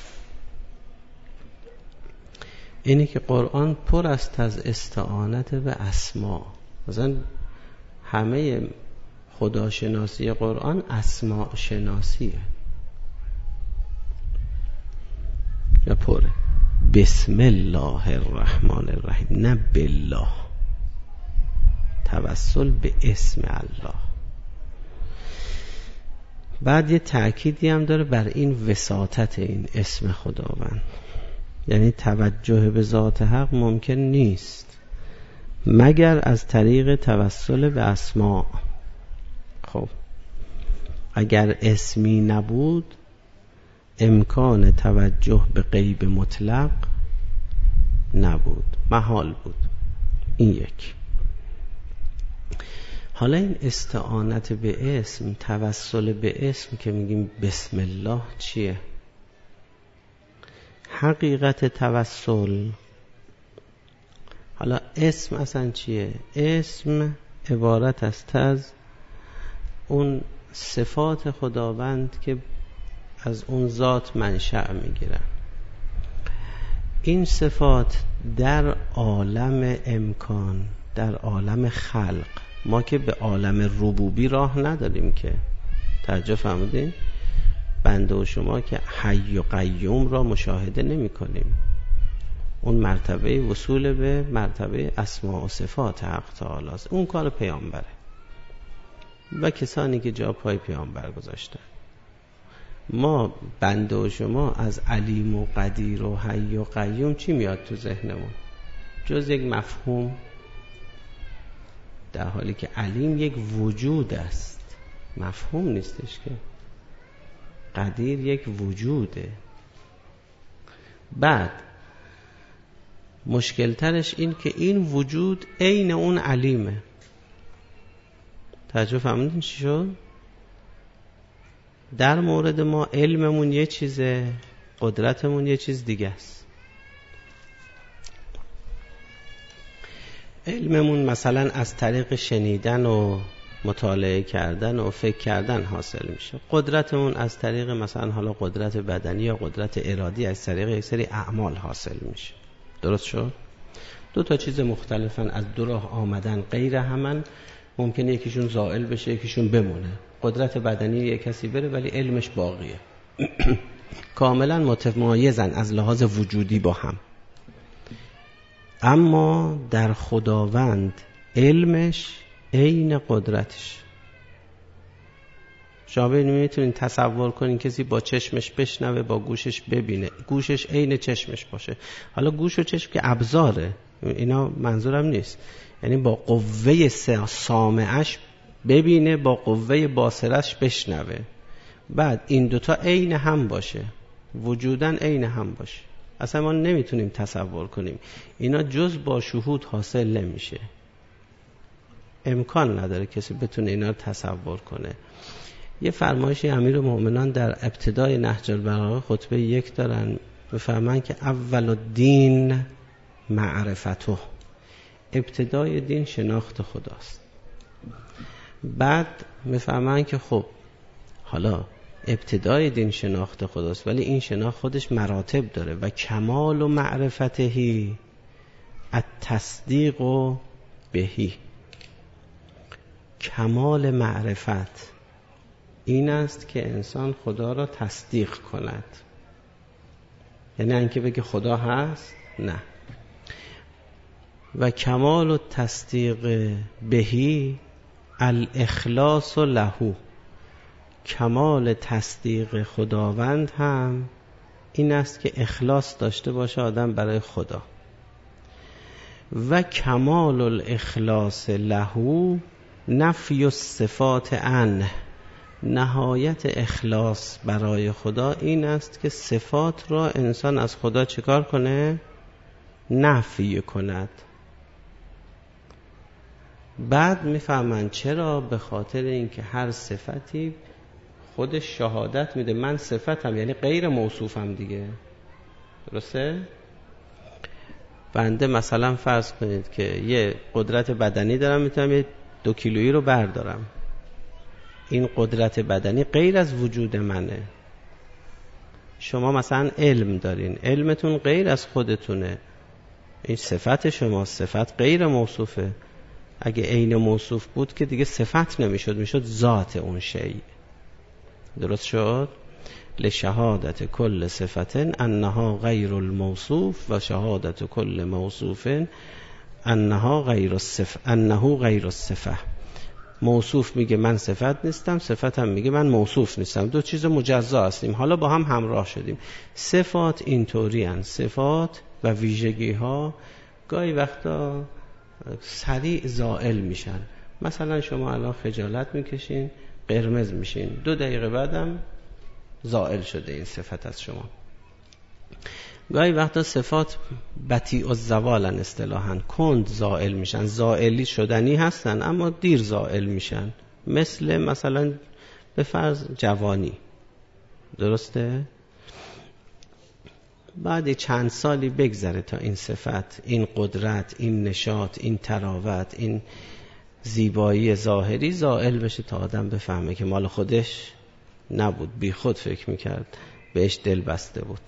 اینی که قرآن پر است از استعانت به اسما. مثلا همه خداشناسی قرآن اسماء شناسیه یا پره. بسم الله الرحمن الرحیم، نه بالله، توسل به اسم الله. بعد یه تأکیدی هم داره بر این وساطت این اسم خداوند، یعنی توجه به ذات حق ممکن نیست مگر از طریق توسل به اسماء. خب اگر اسمی نبود امکان توجه به غیب مطلق نبود، محال بود. این یک. حالا این استعانت به اسم، توسل به اسم که میگیم بسم الله چیه؟ حقیقت توسل. حالا اسم اصلا چیه؟ اسم عبارت است از اون صفات خداوند که از اون ذات منشأ میگیرن. این صفات در عالم امکان، در عالم خلق، ما که به عالم ربوبی راه نداریم که. توجه فرمودین؟ بنده و شما که حی و قیوم را مشاهده نمی کنیم. اون مرتبه وصول به مرتبه اسماء و صفات حق تعالی است. اون کار پیامبره و کسانی که جا پای پیامبر گذاشتن. ما بنده و شما از علیم و قدیر و حی و قیوم چی میاد تو ذهنمون؟ جز یک مفهوم، در حالی که علیم یک وجود است، مفهوم نیستش که. قدیر یک وجوده. بعد مشکل ترش این که این وجود عین اون علیمه. توجه فهمیدین چی شد؟ در مورد ما علممون یه چیزه، قدرتمون یه چیز دیگه است. علممون مثلا از طریق شنیدن و مطالعه کردن و فکر کردن حاصل میشه. قدرتمون از طریق مثلا حالا قدرت بدنی یا قدرت ارادی از طریق یک سری اعمال حاصل میشه. درست شد؟ دو تا چیز مختلفن، از دو راه آمدن، غیر همن، ممکنه یکیشون زائل بشه یکیشون بمونه. قدرت بدنی یک کسی بره ولی علمش باقیه. کاملا متمایزن از لحاظ وجودی با هم. اما در خداوند علمش عین قدرتش. شما میتونین تصور کنین کسی با چشمش بشنوه، با گوشش ببینه، گوشش عین چشمش باشه. حالا گوش و چشم که ابزاره، اینا منظورم نیست، یعنی با قوه سامعش ببینه، با قوه باصرش بشنوه. بعد این دوتا عین هم باشه، وجودن عین هم باشه. اصلا ما نمیتونیم تصور کنیم. اینا جز با شهود حاصل نمیشه. امکان نداره کسی بتونه اینا رو تصور کنه. یه فرمایشی امیرالمومنین در ابتدای نهج البلاغه خطبه 1 دارن، میفرمان که اول الدین معرفته، ابتدای دین شناخت خداست. بعد میفرمان که خب حالا ابتدای دین شناخت خداست، ولی این شناخت خودش مراتب داره. و کمال و معرفتهی التصدیق و بهی، کمال معرفت این است که انسان خدا را تصدیق کند. یعنی اینکه بگه خدا هست، نه. و کمال و تصدیق بهی الاخلاص له، کمال تصدیق خداوند هم این است که اخلاص داشته باشه آدم برای خدا. و کمال الاخلاص له نفی الصفات عنه، نهایت اخلاص برای خدا این است که صفات را انسان از خدا چکار کنه؟ نفی کند. بعد میفهمن چرا؟ به خاطر اینکه هر صفتی خودش شهادت میده من صفتم، یعنی غیر موصوفم دیگه. درسته؟ بنده مثلا فرض کنید که یه قدرت بدنی دارم، میتونم یه 2 کیلویی رو بردارم. این قدرت بدنی غیر از وجود منه. شما مثلا علم دارین، علمتون غیر از خودتونه، این صفت شما، صفت غیر موصوفه. اگه عین موصوف بود که دیگه صفت نمیشد، میشد ذات اون شیء. درست شد؟ لشهادت کل صفت انها غیر الموصوف و شهادت کل موصوف انها غیر الصفه، انه غیر الصفه. موصوف میگه من صفت نیستم، صفتم میگه من موصوف نیستم، دو چیز مجزا هستیم، حالا با هم همراه شدیم. صفات اینطوری هستند، صفات و ویژگی ها گاهی وقتا سریع زائل میشن. مثلا شما الان خجالت میکشین، قرمز میشین، 2 دقیقه بعدم زائل شده این صفت از شما. گاهی وقتا صفات بطیء الزوالن، اصطلاحاً کند زائل میشن، زائلی شدنی هستن اما دیر زائل میشن. مثلا به فرض جوانی، درسته؟ بعد چند سالی بگذره تا این صفت، این قدرت، این نشاط، این تراوت، این زیبایی ظاهری زائل بشه تا آدم بفهمه که مال خودش نبود، بی خود فکر میکرد، بهش دل بسته بود.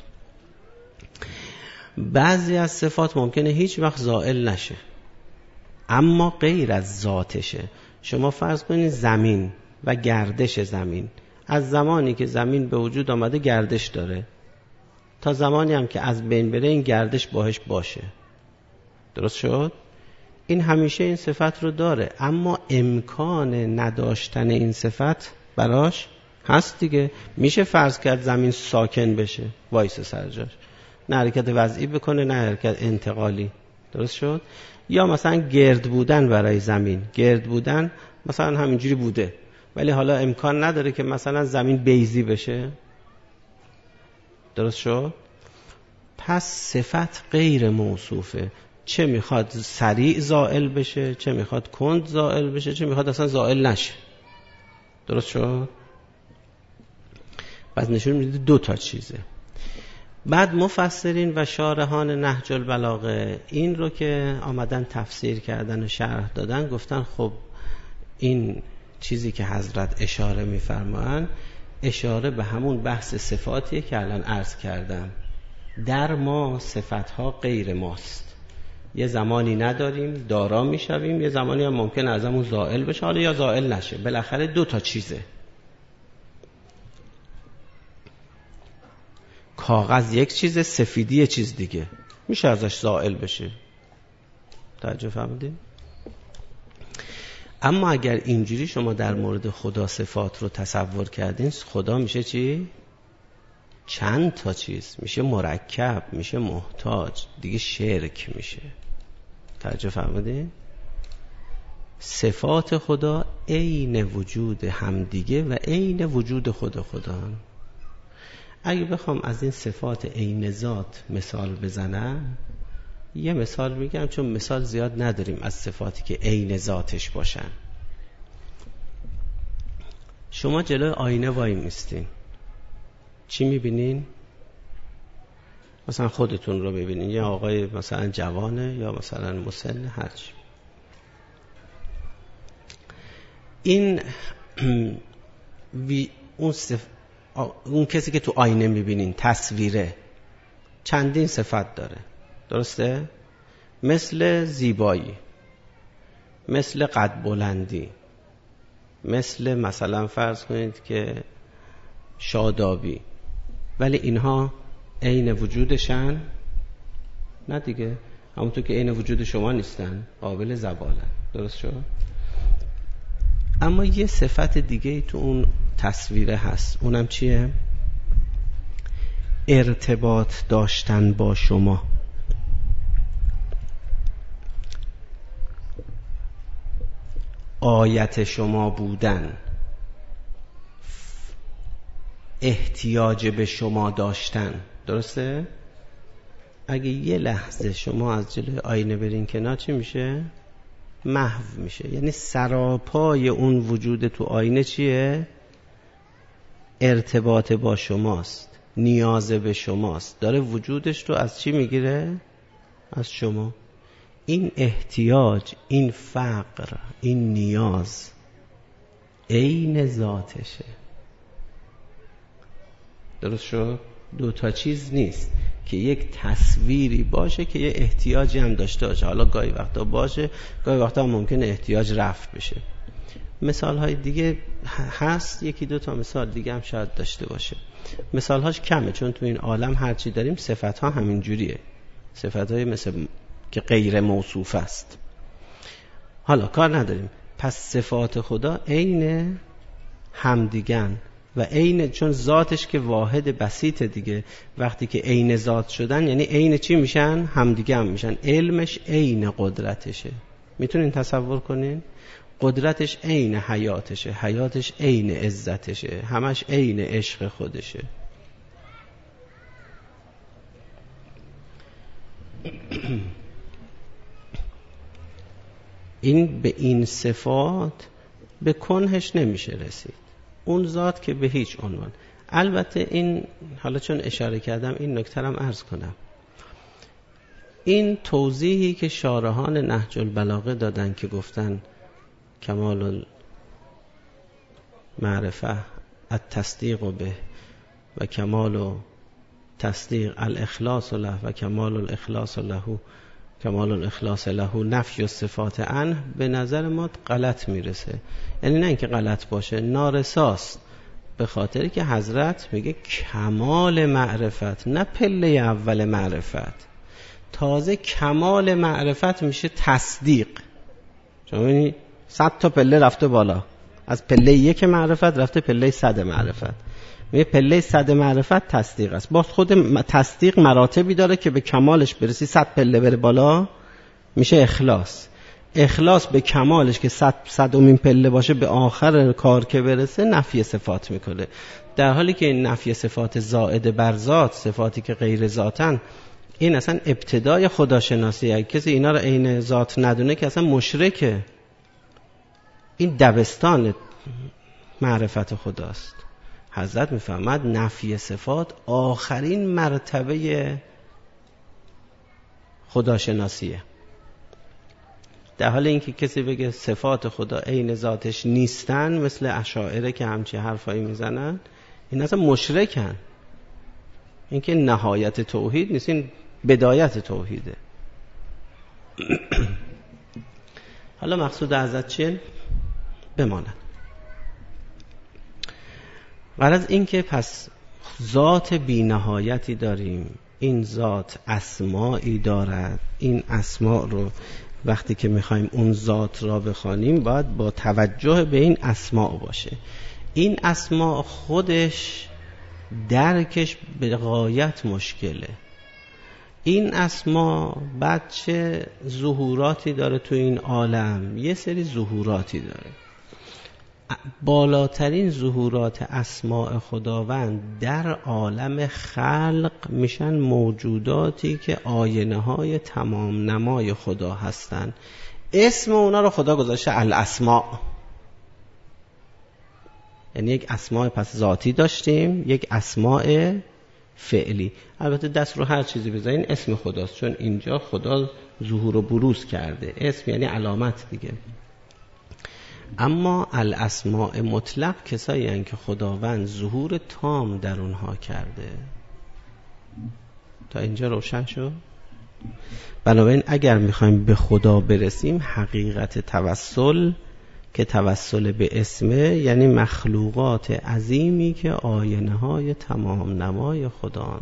بعضی از صفات ممکنه هیچ وقت زائل نشه اما غیر از ذاتشه. شما فرض کنید زمین و گردش زمین، از زمانی که زمین به وجود آمده گردش داره تا زمانی هم که از بین بره این گردش باهش باشه. درست شد؟ این همیشه این صفت رو داره، اما امکان نداشتن این صفت براش هست دیگه. میشه فرض کرد زمین ساکن بشه، وایس سر جاش، نه حرکت وضعی بکنه نه حرکت انتقالی. درست شد؟ یا مثلا گرد بودن برای زمین، گرد بودن مثلا همینجوری بوده ولی حالا امکان نداره که مثلا زمین بیضی بشه. درست شد؟ پس صفت غیر موصوفه، چه میخواد سریع زائل بشه، چه میخواد کند زائل بشه، چه میخواد اصلا زائل نشه. درست شد؟ پس نشون میده 2 تا چیزه. بعد مفسرین و شارحان نهج البلاغه این رو که آمدن تفسیر کردن و شرح دادن گفتن خب این چیزی که حضرت اشاره میفرمایند اشاره به همون بحث صفاتیه که الان عرض کردم. در ما صفتها غیر ماست، یه زمانی نداریم دارا میشویم، یه زمانی هم ممکن ازمون زائل بشه، حالا یا زائل نشه. بالاخره 2 تا چیزه. کاغذ یک چیز، سفیدی یه چیز دیگه، میشه ازش زائل بشه. توجه فرمودید؟ اما اگر اینجوری شما در مورد خدا صفات رو تصور کردین، خدا میشه چی؟ چند تا چیز، میشه مرکب، میشه محتاج، دیگه شرک میشه. توجه فرمودید؟ صفات خدا عین وجود همدیگه و عین وجود خدا. اگه بخوام از این صفات عین ذات مثال بزنم، یه مثال میگم چون مثال زیاد نداریم از صفاتی که عین ذاتش باشن. شما جلوی آینه وای میستین، چی میبینین؟ مثلا خودتون رو ببینین، یا آقای مثلا جوانه یا مثلا مسن، هرچی. این اون کسی که تو آینه میبینین تصویره چندین صفت داره، درسته؟ مثل زیبایی، مثل قد بلندی، مثلا فرض کنید که شادابی، ولی اینها عین وجودشن؟ نه دیگه، همونطور که عین وجود شما نیستن، قابل زوالن، درست شد؟ اما یه صفت دیگه تو اون تصویره هست، اونم چیه؟ ارتباط داشتن با شما. آیت شما بودن، احتیاج به شما داشتن، درسته؟ اگه یه لحظه شما از جلوی آینه برین کنار، چی میشه؟ محو میشه. یعنی سراپای اون وجود تو آینه چیه؟ ارتباط با شماست، نیاز به شماست، داره وجودش رو از چی میگیره؟ از شما. این احتیاج، این فقر، این نیاز عین ذاتشه، درست شد؟ دو تا چیز نیست که یک تصویری باشه که یه احتیاجی هم داشته باشه. حالا گاهی وقتا باشه، گاهی وقتا هم ممکنه احتیاج رفت بشه. مثال های دیگه هست، یکی دو تا مثال دیگه هم شاید داشته باشه. مثال هاش کمه، چون تو این عالم هرچی داریم صفت ها همین جوریه، صفت های مثل که غیر موصوف است. حالا کار نداریم. پس صفات خدا عین همدیگن و عین، چون ذاتش که واحد بسیط دیگه، وقتی که عین ذات شدن یعنی عین چی میشن؟ همدیگه هم میشن. علمش عین قدرتشه. میتونین تصور کنین؟ قدرتش عین حیاتشه، حیاتش عین عزتشه، همش عین عشق خودشه. این به این صفات به کنهش نمیشه رسید، اون ذات که به هیچ عنوان. البته این، حالا چون اشاره کردم این نکته هم عرض کنم، این توضیحی که شارحان نهج البلاغه دادن که گفتن کمال المعرفه التصدیق به و کمال تصدیق الاخلاص له و کمال الاخلاص له، کمال الاخلاص له نفی الصفات عنه، به نظر ما غلط میرسه. یعنی نه اینکه غلط باشه، نارساست، به خاطری که حضرت میگه کمال معرفت، نه پله اول معرفت. تازه کمال معرفت میشه تصدیق. شما ببینید 100 تا پله رفته بالا، از پله 1 معرفت رفته پله 100 معرفت. میگه پله 100 معرفت تصدیق است. با خود تصدیق مراتبی داره که به کمالش برسی 100 پله بره بالا میشه اخلاص. اخلاص به کمالش که 100مین پله باشه، به آخر کار که برسه نفی صفات میکنه. در حالی که این نفی صفات زائد بر ذات، صفاتی که غیر ذاتن، این اصلا ابتدای خداشناسی. اگه کسی اینا رو عین ذات ندونه که اصلا مشرکه. این دبستان معرفت خداست. حضرت میفهمد نفی صفات آخرین مرتبه خداشناسیه. در حال اینکه کسی بگه صفات خدا عین ذاتش نیستن، مثل اشاعره که همچی حرفایی میزنن، این اصلا مشرکن. این که نهایت توحید نیست، این بدایت توحیده. حالا مقصود حضرت چیه؟ بماند. غرض این که پس ذات بی نهایتی داریم، این ذات اسمائی دارد. این اسماء رو وقتی که میخوایم اون ذات را بخوانیم باید با توجه به این اسماء باشه. این اسماء خودش درکش به غایت مشکله. این اسما بعد چه ظهوراتی داره تو این عالم؟ یه سری ظهوراتی داره. بالاترین ظهورات اسماء خداوند در عالم خلق میشن موجوداتی که آینه های تمام نمای خدا هستن. اسم اونا رو خدا گذاشته الاسماء، یعنی یک اسماء پس ذاتی داشتیم، یک اسماء فعلی. البته دست رو هر چیزی بزنین اسم خداست، چون اینجا خدا ظهور و بروز کرده. اسم یعنی علامت دیگه. اما الاسماء مطلق کسایی هستند که خداوند ظهور تام در اونها کرده. تا اینجا روشن شد؟ بنابراین اگر میخوایم به خدا برسیم، حقیقت توسل که توسل به اسمه، یعنی مخلوقات عظیمی که آینه های تمام نمای خدان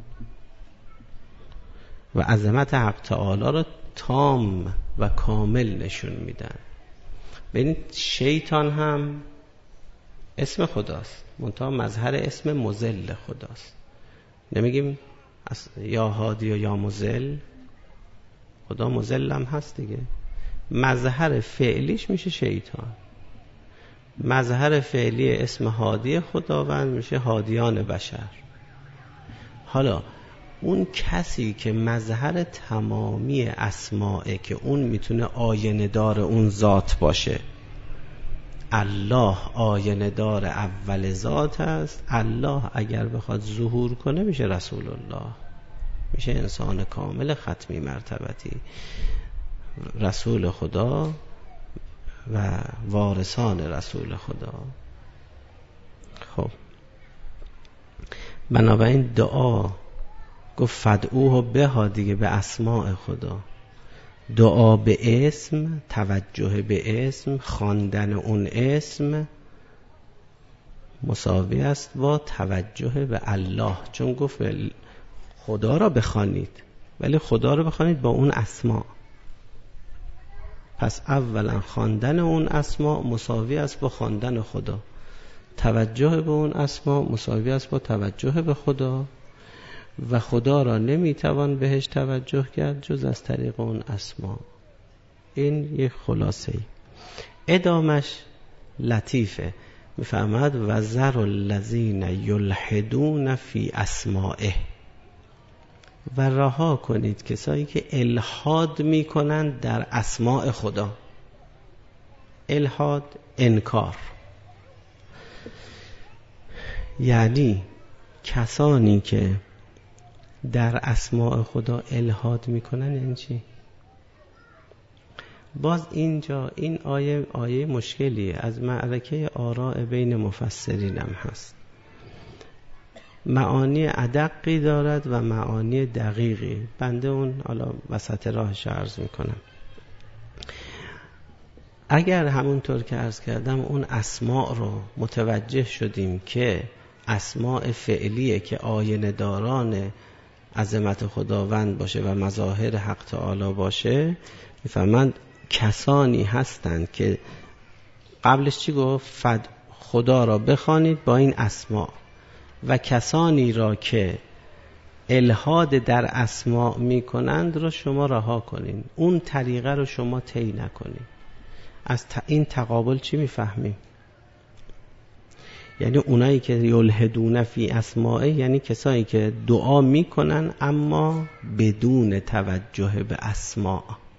و عظمت حق تعالی را تام و کامل نشون میدن. ببینید شیطان هم اسم خداست، منتها مظهر اسم مذل خداست. نمیگیم یا هادی و یا مذل، خدا مذل هم هست دیگه. مظهر فعلیش میشه شیطان. مظهر فعلی اسم هادی خداوند میشه هادیان بشر. حالا اون کسی که مظهر تمامی اسمائه، که اون میتونه آینه دار اون ذات باشه. الله آینه دار اول ذات است. الله اگر بخواد ظهور کنه میشه رسول الله، میشه انسان کامل ختمی مرتبتی، رسول خدا و وارثان رسول خدا. خب بنابراین دعا گفت فدعوه بها دیگه، به اسماء خدا. دعا به اسم، توجه به اسم، خواندن اون اسم مساوی است با توجه به الله، چون گفت خدا را بخوانید، ولی خدا را بخوانید با اون اسما. پس اولا خواندن اون اسما مساوی است با خواندن خدا، توجه به اون اسما مساوی است با توجه به خدا، و خدا را نمیتوان بهش توجه کرد جز از طریق اون اسما. این یک خلاصه ای. ادامش لطیفه، میفهمد و ذر الذین یلحدون فی اسمائه، و رها کنید کسایی که الحاد میکنند در اسماء خدا. الحاد انکار، یعنی کسانی که در اسماء خدا الحاد میکنن. یعنی چی؟ باز اینجا این آیه مشکلیه، از معرکه آراء بین مفسرین هم هست. معانی ادقی دارد و معانی دقیقی. بنده اون حالا وسط راهش عرض میکنم. اگر همونطور که عرض کردم اون اسماء رو متوجه شدیم که اسماء فعلیه که آینه داران عظمت خداوند باشه و مظاهر حق تعالی باشه، میفهمند کسانی هستند که قبلش چی گفت؟ خدا را بخوانید با این اسماء، و کسانی را که الحاد در اسماء میکنند رو شما رها کنین، اون طریقه رو شما طی نکنین. از این تقابل چی میفهمیم؟ یعنی اونایی که یلحدون فی اسماء، یعنی کسایی که دعا میکنن اما بدون توجه به اسماء.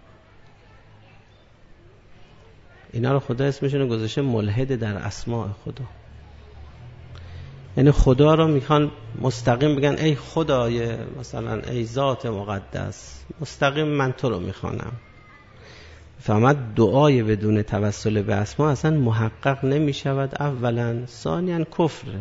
اینا رو خدا اسمشون گذاشته ملحد در اسماء خدا. یعنی خدا رو میخوان مستقیم بگن ای خدای مثلا ای ذات مقدس، مستقیم من تو رو میخوانم. فهمت دعای بدون توسل به اسما اصلا محقق نمی شود. اولا، ثانیاً کفر.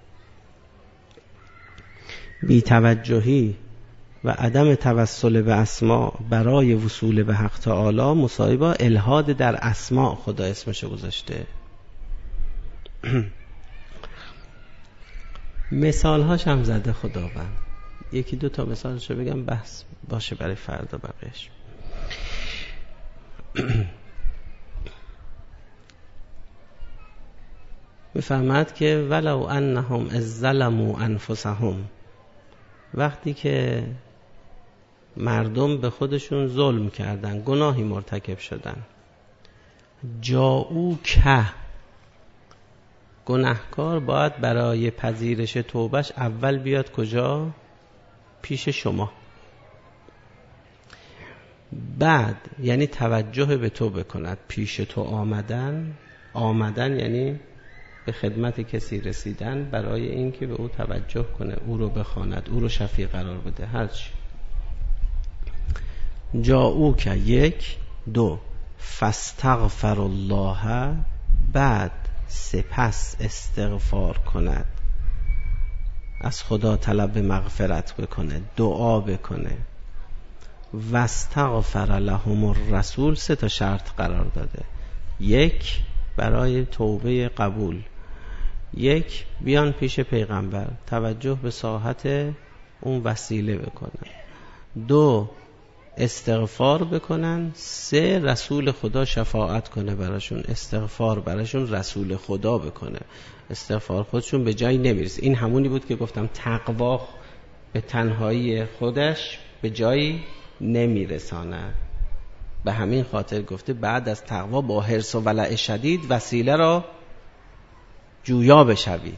بی توجهی و عدم توسل به اسما برای وصول به حق تعالی مساوی با الحاد در اسما خدا اسمشو گذاشته. مثالهاش هم زده خداوند. یکی دو تا مثالشو بگم بحث باشه برای فردا بقیش. میفرماد که ولو انهم اذ ظلموا انفسهم، وقتی که مردم به خودشون ظلم کردن، گناهی مرتکب شدن. جاءوک، گناهکار باید برای پذیرش توبهش اول بیاد کجا؟ پیش شما. بعد یعنی توجه به تو بکند. پیش تو آمدن یعنی به خدمت کسی رسیدن برای اینکه به او توجه کنه، او رو بخواند، او رو شفیع قرار بده، هرچی. جاءوک 1 2 فاستغفر الله، بعد سپس استغفار کند، از خدا طلب مغفرت بکنه، دعا بکنه. واستغفر لهم الرسول 3 شرط قرار داده. 1 برای توبه قبول، 1 بیان پیش پیغمبر توجه به ساحت اون وسیله بکنن، 2 استغفار بکنن، 3 رسول خدا شفاعت کنه براشون. استغفار براشون رسول خدا بکنه، استغفار خودشون به جایی نمیرسه. این همونی بود که گفتم تقوا به تنهایی خودش به جایی نمیرسانه. به همین خاطر گفته بعد از تقوا با حرص و ولع شدید وسیله را جویا بشوید.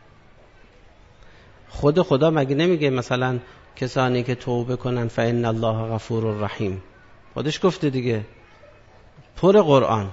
خدا مگه نمیگه مثلا کسانی که توبه کنن فإن الله غفور رحیم؟ خودش گفته دیگه، پر قرآن.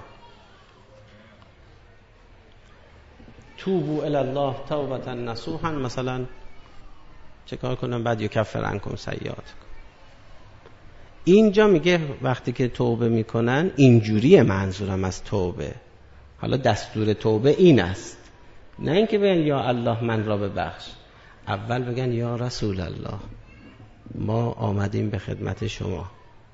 توبوا الی الله توبة نصوحا، مثلا چه کار کنم؟ بعد یکفر عنکم سیئاتکم. اینجا میگه وقتی که توبه میکنن اینجوریه منظورم از توبه. حالا دستور توبه این است، نه اینکه بگن یا الله من را ببخش. اول بگن یا رسول الله ما آمدیم به خدمت شما.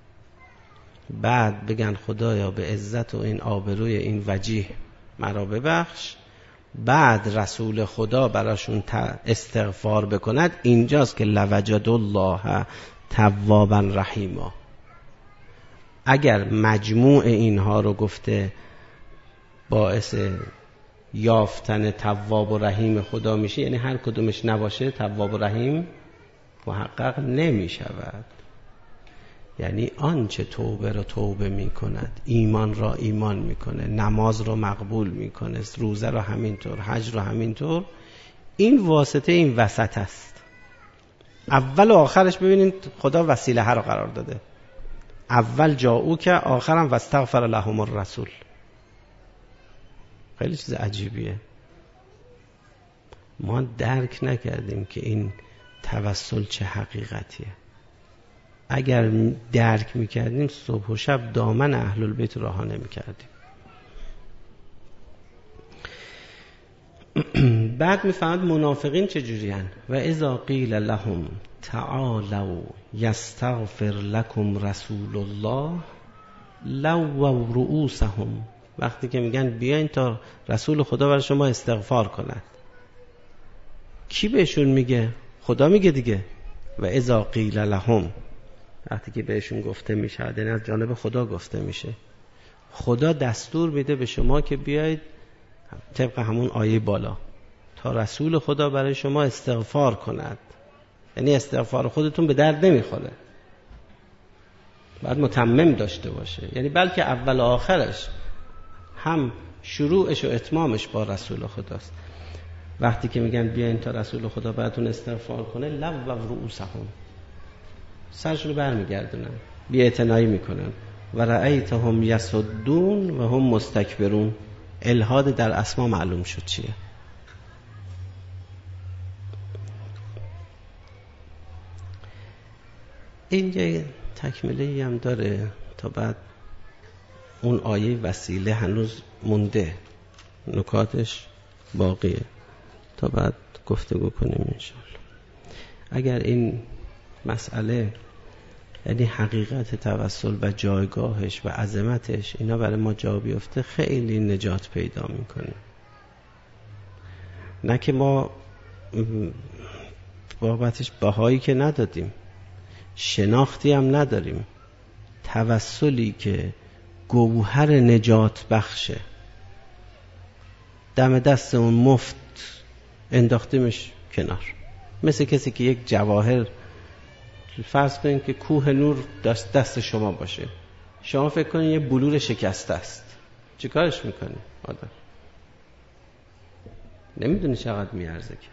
بعد بگن خدایا به عزت و این آبروی این وجیه مرا ببخش. بعد رسول خدا براشون استغفار بکند. اینجاست که لوجد الله توابا رحیما. اگر مجموع اینها رو گفته باعث یافتن تواب و رحیم خدا میشه، یعنی هر کدومش نباشه تواب و رحیم محقق نمی شود. یعنی آنچه توبه را توبه می کند، ایمان را ایمان می کنه، نماز را مقبول می کنه، روزه را همینطور، حج را همینطور، این واسطه این وسط است. اول و آخرش ببینید خدا وسیله ها را قرار داده. اول جاءوک، آخرم واستغفر لهم الرسول. خیلی چیز عجیبیه. ما درک نکردیم که این توسل چه حقیقتیه. اگر درک میکردیم صبح و شب دامن اهل البیت رها نمیکردیم. بعد میفهمد منافقین چجوری هن. و اذا قیل لهم تعالوا یستغفر لکم رسول الله لووا رؤوسهم، وقتی که میگن بیاین تا رسول خدا برای شما استغفار کند، کی بهشون میگه؟ خدا میگه دیگه. و اذا قیل لهم، وقتی که بهشون گفته میشه، یعنی از جانب خدا گفته میشه، خدا دستور میده به شما که بیایید طبق همون آیه بالا تا رسول خدا برای شما استغفار کند. یعنی استغفار خودتون به درد نمیخوره، باید متمم داشته باشه. یعنی بلکه اول و آخرش هم شروعش و اتمامش با رسول خداست. وقتی که میگن بیاین تا رسول خدا براتون استغفار کنه، لو و رؤوسهم، سرشون رو برمیگردونن، بی‌اعتنایی میکنن. و رأیتهم یصدون و هم مستکبرون. الحاد در اسما معلوم شد چیه. اینجا تکمله هم داره تا بعد اون آیه وسیله هنوز مونده، نکاتش باقیه، تا بعد گفتگو کنیم انشاءالله. اگر این مسئله یعنی حقیقت توسل و جایگاهش و عظمتش اینا برای ما جا بیفته، خیلی نجات پیدا میکنیم. نه که ما بابتش بهایی که ندادیم، شناختی هم نداریم. توسلی که گوهر نجات بخشه، دم دست اون مفت انداختیمش کنار، مثل کسی که یک جواهر فرض کنید که کوه نور دست شما باشه، شما فکر کنید یه بلور شکسته است، چه کارش میکنی؟ آدم نمیدونی چقدر میارزه که.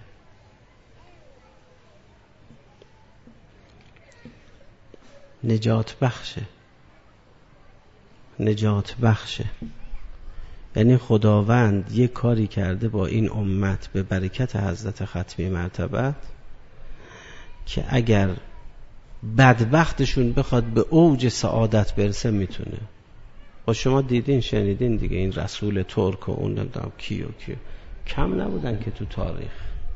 نجات بخشه. یعنی خداوند یه کاری کرده با این امت به برکت حضرت ختمی مرتبت که اگر بدبختشون بخواد به اوج سعادت برسه میتونه. و شما دیدین شنیدین دیگه، این رسول ترک و اون نمیدونم کیو کم نبودن که تو تاریخ.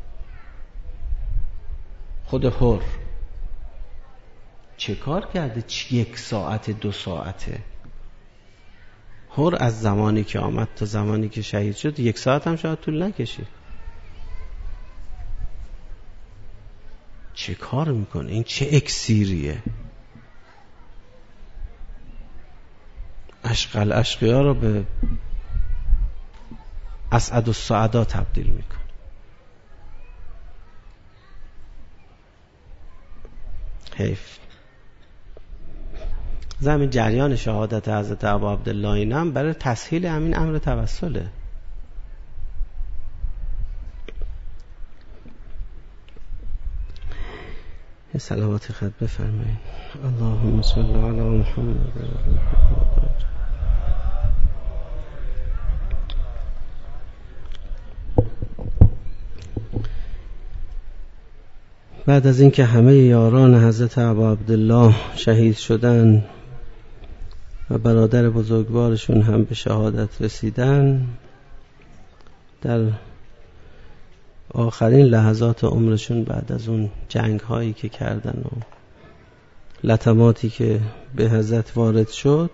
خود هر چه کار کرده؟ 1 ساعت 2 ساعته. هر از زمانی که آمد تا زمانی که شهید شد 1 ساعت هم شاید طول نکشید. چه کار میکنه این؟ چه اکسیریه؟ اشقل اشقیا رو به اسعد السعدا تبدیل میکنه. حیف. زمین جریان شهادت حضرت ابا عبدالله اینم برای تسهیل همین امر توسله. یه صلوات خط بفرمایید. اللهم صل علی محمد. بعد از اینکه همه یاران حضرت ابا عبدالله شهید شدن و برادر بزرگوارشون هم به شهادت رسیدن، در آخرین لحظات عمرشون بعد از اون جنگ هایی که کردن و لطماتی که به حضرت وارد شد،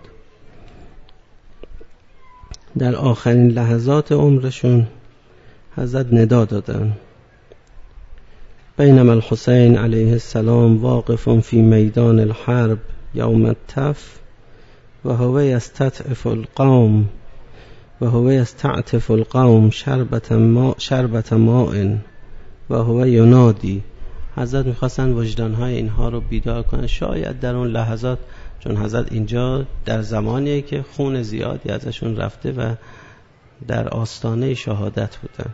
در آخرین لحظات عمرشون حضرت ندا دادن: بینما الحسین علیه السلام واقف فی میدان الحرب یوم التف و هو یستضعف القوم و هو یستعطف القوم شربت ماء و هو ینادی. حضرت میخواستن وجدانهای اینها رو بیدار کنن. شاید در اون لحظات، چون حضرت اینجا در زمانیه که خون زیادی ازشون رفته و در آستانه شهادت بودن،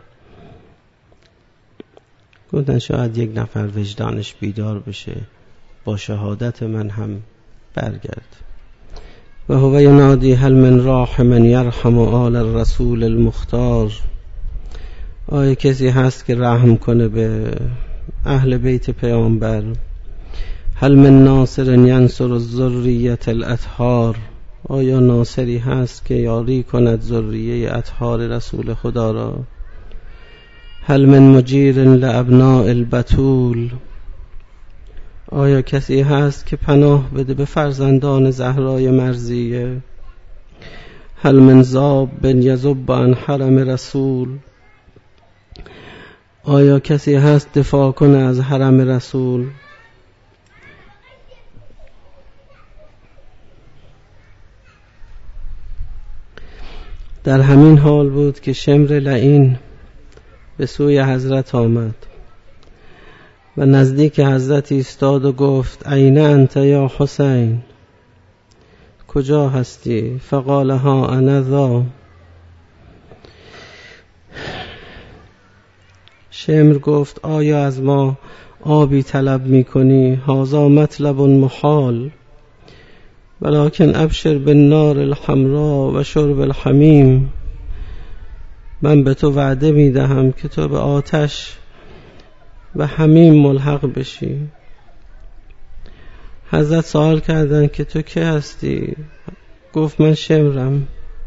گفتن شاید یک نفر وجدانش بیدار بشه، با شهادت من هم برگرد. و هو ینادی هل من راحم یرحم آل الرسول المختار. آیا کسی هست که رحم کنه به اهل بیت پیامبر؟ هل من ناصر ینصر الذریة الاطهار. آیا ناصری هست که یاری کند ذریه اطهار رسول خدا را؟ هل من مجیر لابناء البتول. آیا کسی هست که پناه بده به فرزندان زهرای مرضیه؟ هل من ذاب یذب عن حرم رسول. آیا کسی هست دفاع کنه از حرم رسول؟ در همین حال بود که شمر لعین به سوی حضرت آمد و نزدیک حضرت ایستاد و گفت: این انت یا حسین؟ کجا هستی؟ فقال: ها انا ذا. شمر گفت: آیا از ما آبی طلب می کنی؟ هذا مطلب محال، ولکن ابشر بالنار الحمراء و شرب الحمیم. من به تو وعده می دهم که تو به آتش و حمیم ملحق بشی. حضرت سوال کردن که تو که هستی؟ گفت: من شمرم.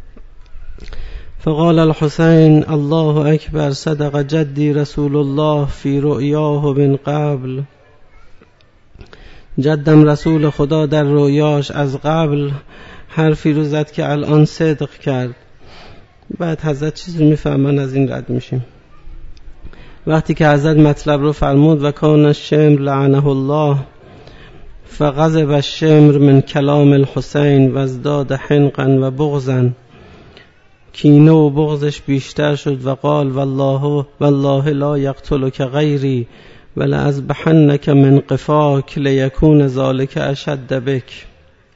فقال الحسین: الله اکبر، صدق جدی رسول الله فی رؤیاه من قبل. جدم رسول خدا در رؤیاش از قبل حرفی رو زد که الان صدق کرد. بعد حضرت چیزی میفهمن، از این رد میشیم. وقتی که حضرت مطلب رو فرمود: و کان الشمر لعنه الله، فغضب الشمر من کلام الحسین و ازداد حنقا و بغضا. کینه و بغضش بیشتر شد و قال: والله لا یقتلک غیری ولأذبحنك من قفاک لیکون ذلک اشد بک.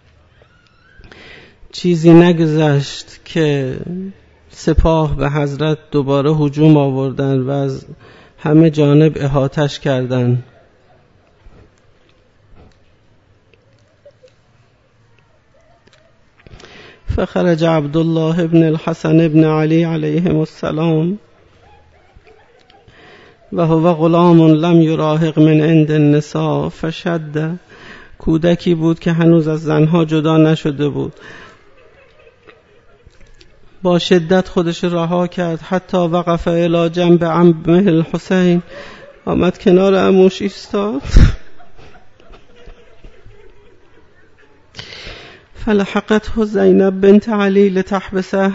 چیزی نگذشت که سپاه به حضرت دوباره هجوم آوردند و از همه جانب احاطش کردند. فخرج عبدالله ابن الحسن ابن علی علیهم السلام و هو غلام لم یراهق من عند النساء فشد. کودکی بود که هنوز از زنها جدا نشده بود، با شدت خودش رها کرد. حتی وقف الی جنب عمه الحسین، آمد کنار عموش ایستاد. فلحقته زینب بنت علی لتحبسه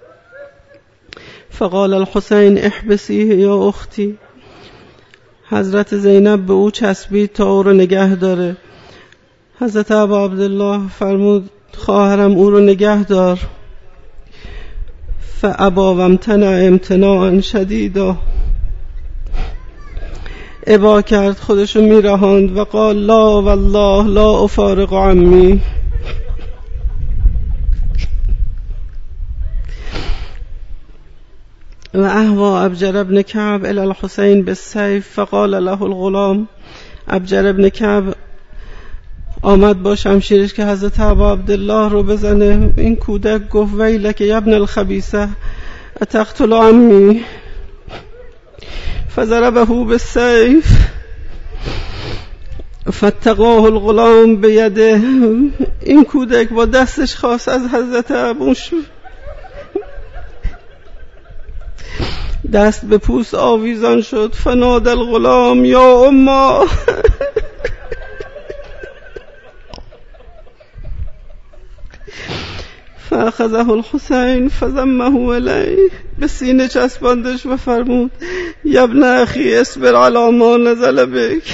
فقال الحسین احبسیه یا اختی. حضرت زینب به او چسبید تا او رو نگه داره. حضرت ابا عبدالله فرمود خواهرم او رو نگه دار. فابا و امتنع امتناعا شدیدا، ابا کرد، خودشو میرهاند و قال لا والله لا افارق عمی. و اهوى ابجر ابن کعب الى الحسین بالسیف فقال له الغلام. ابجر ابن کعب آمد با شمشیرش که حضرت ابا عبدالله رو بزنه. این کودک گفت ویلک یا ابن الخبیثه اتقتل عمی. فضربه بالسیف فاتقاه الغلام بیده. این کودک با دستش خواست از حضرت ابوش دست به پوست آویزان شد. فنادى الغلام یا اما. فاخذه الحسین فضمه الیه، به سینه چسباندش و فرمود یا ابن اخی اصبر علی ما نزل بک.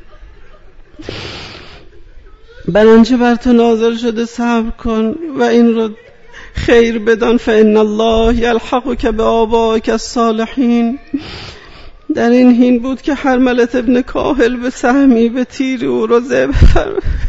بلنچه بر تو نازل شده صبر کن و این رو خیر بدان. فإن الله یلحقک بآبائک الصالحین. در این حین بود که حرملة ابن کاهل به سهمی به تیر او را ذبح فرمود.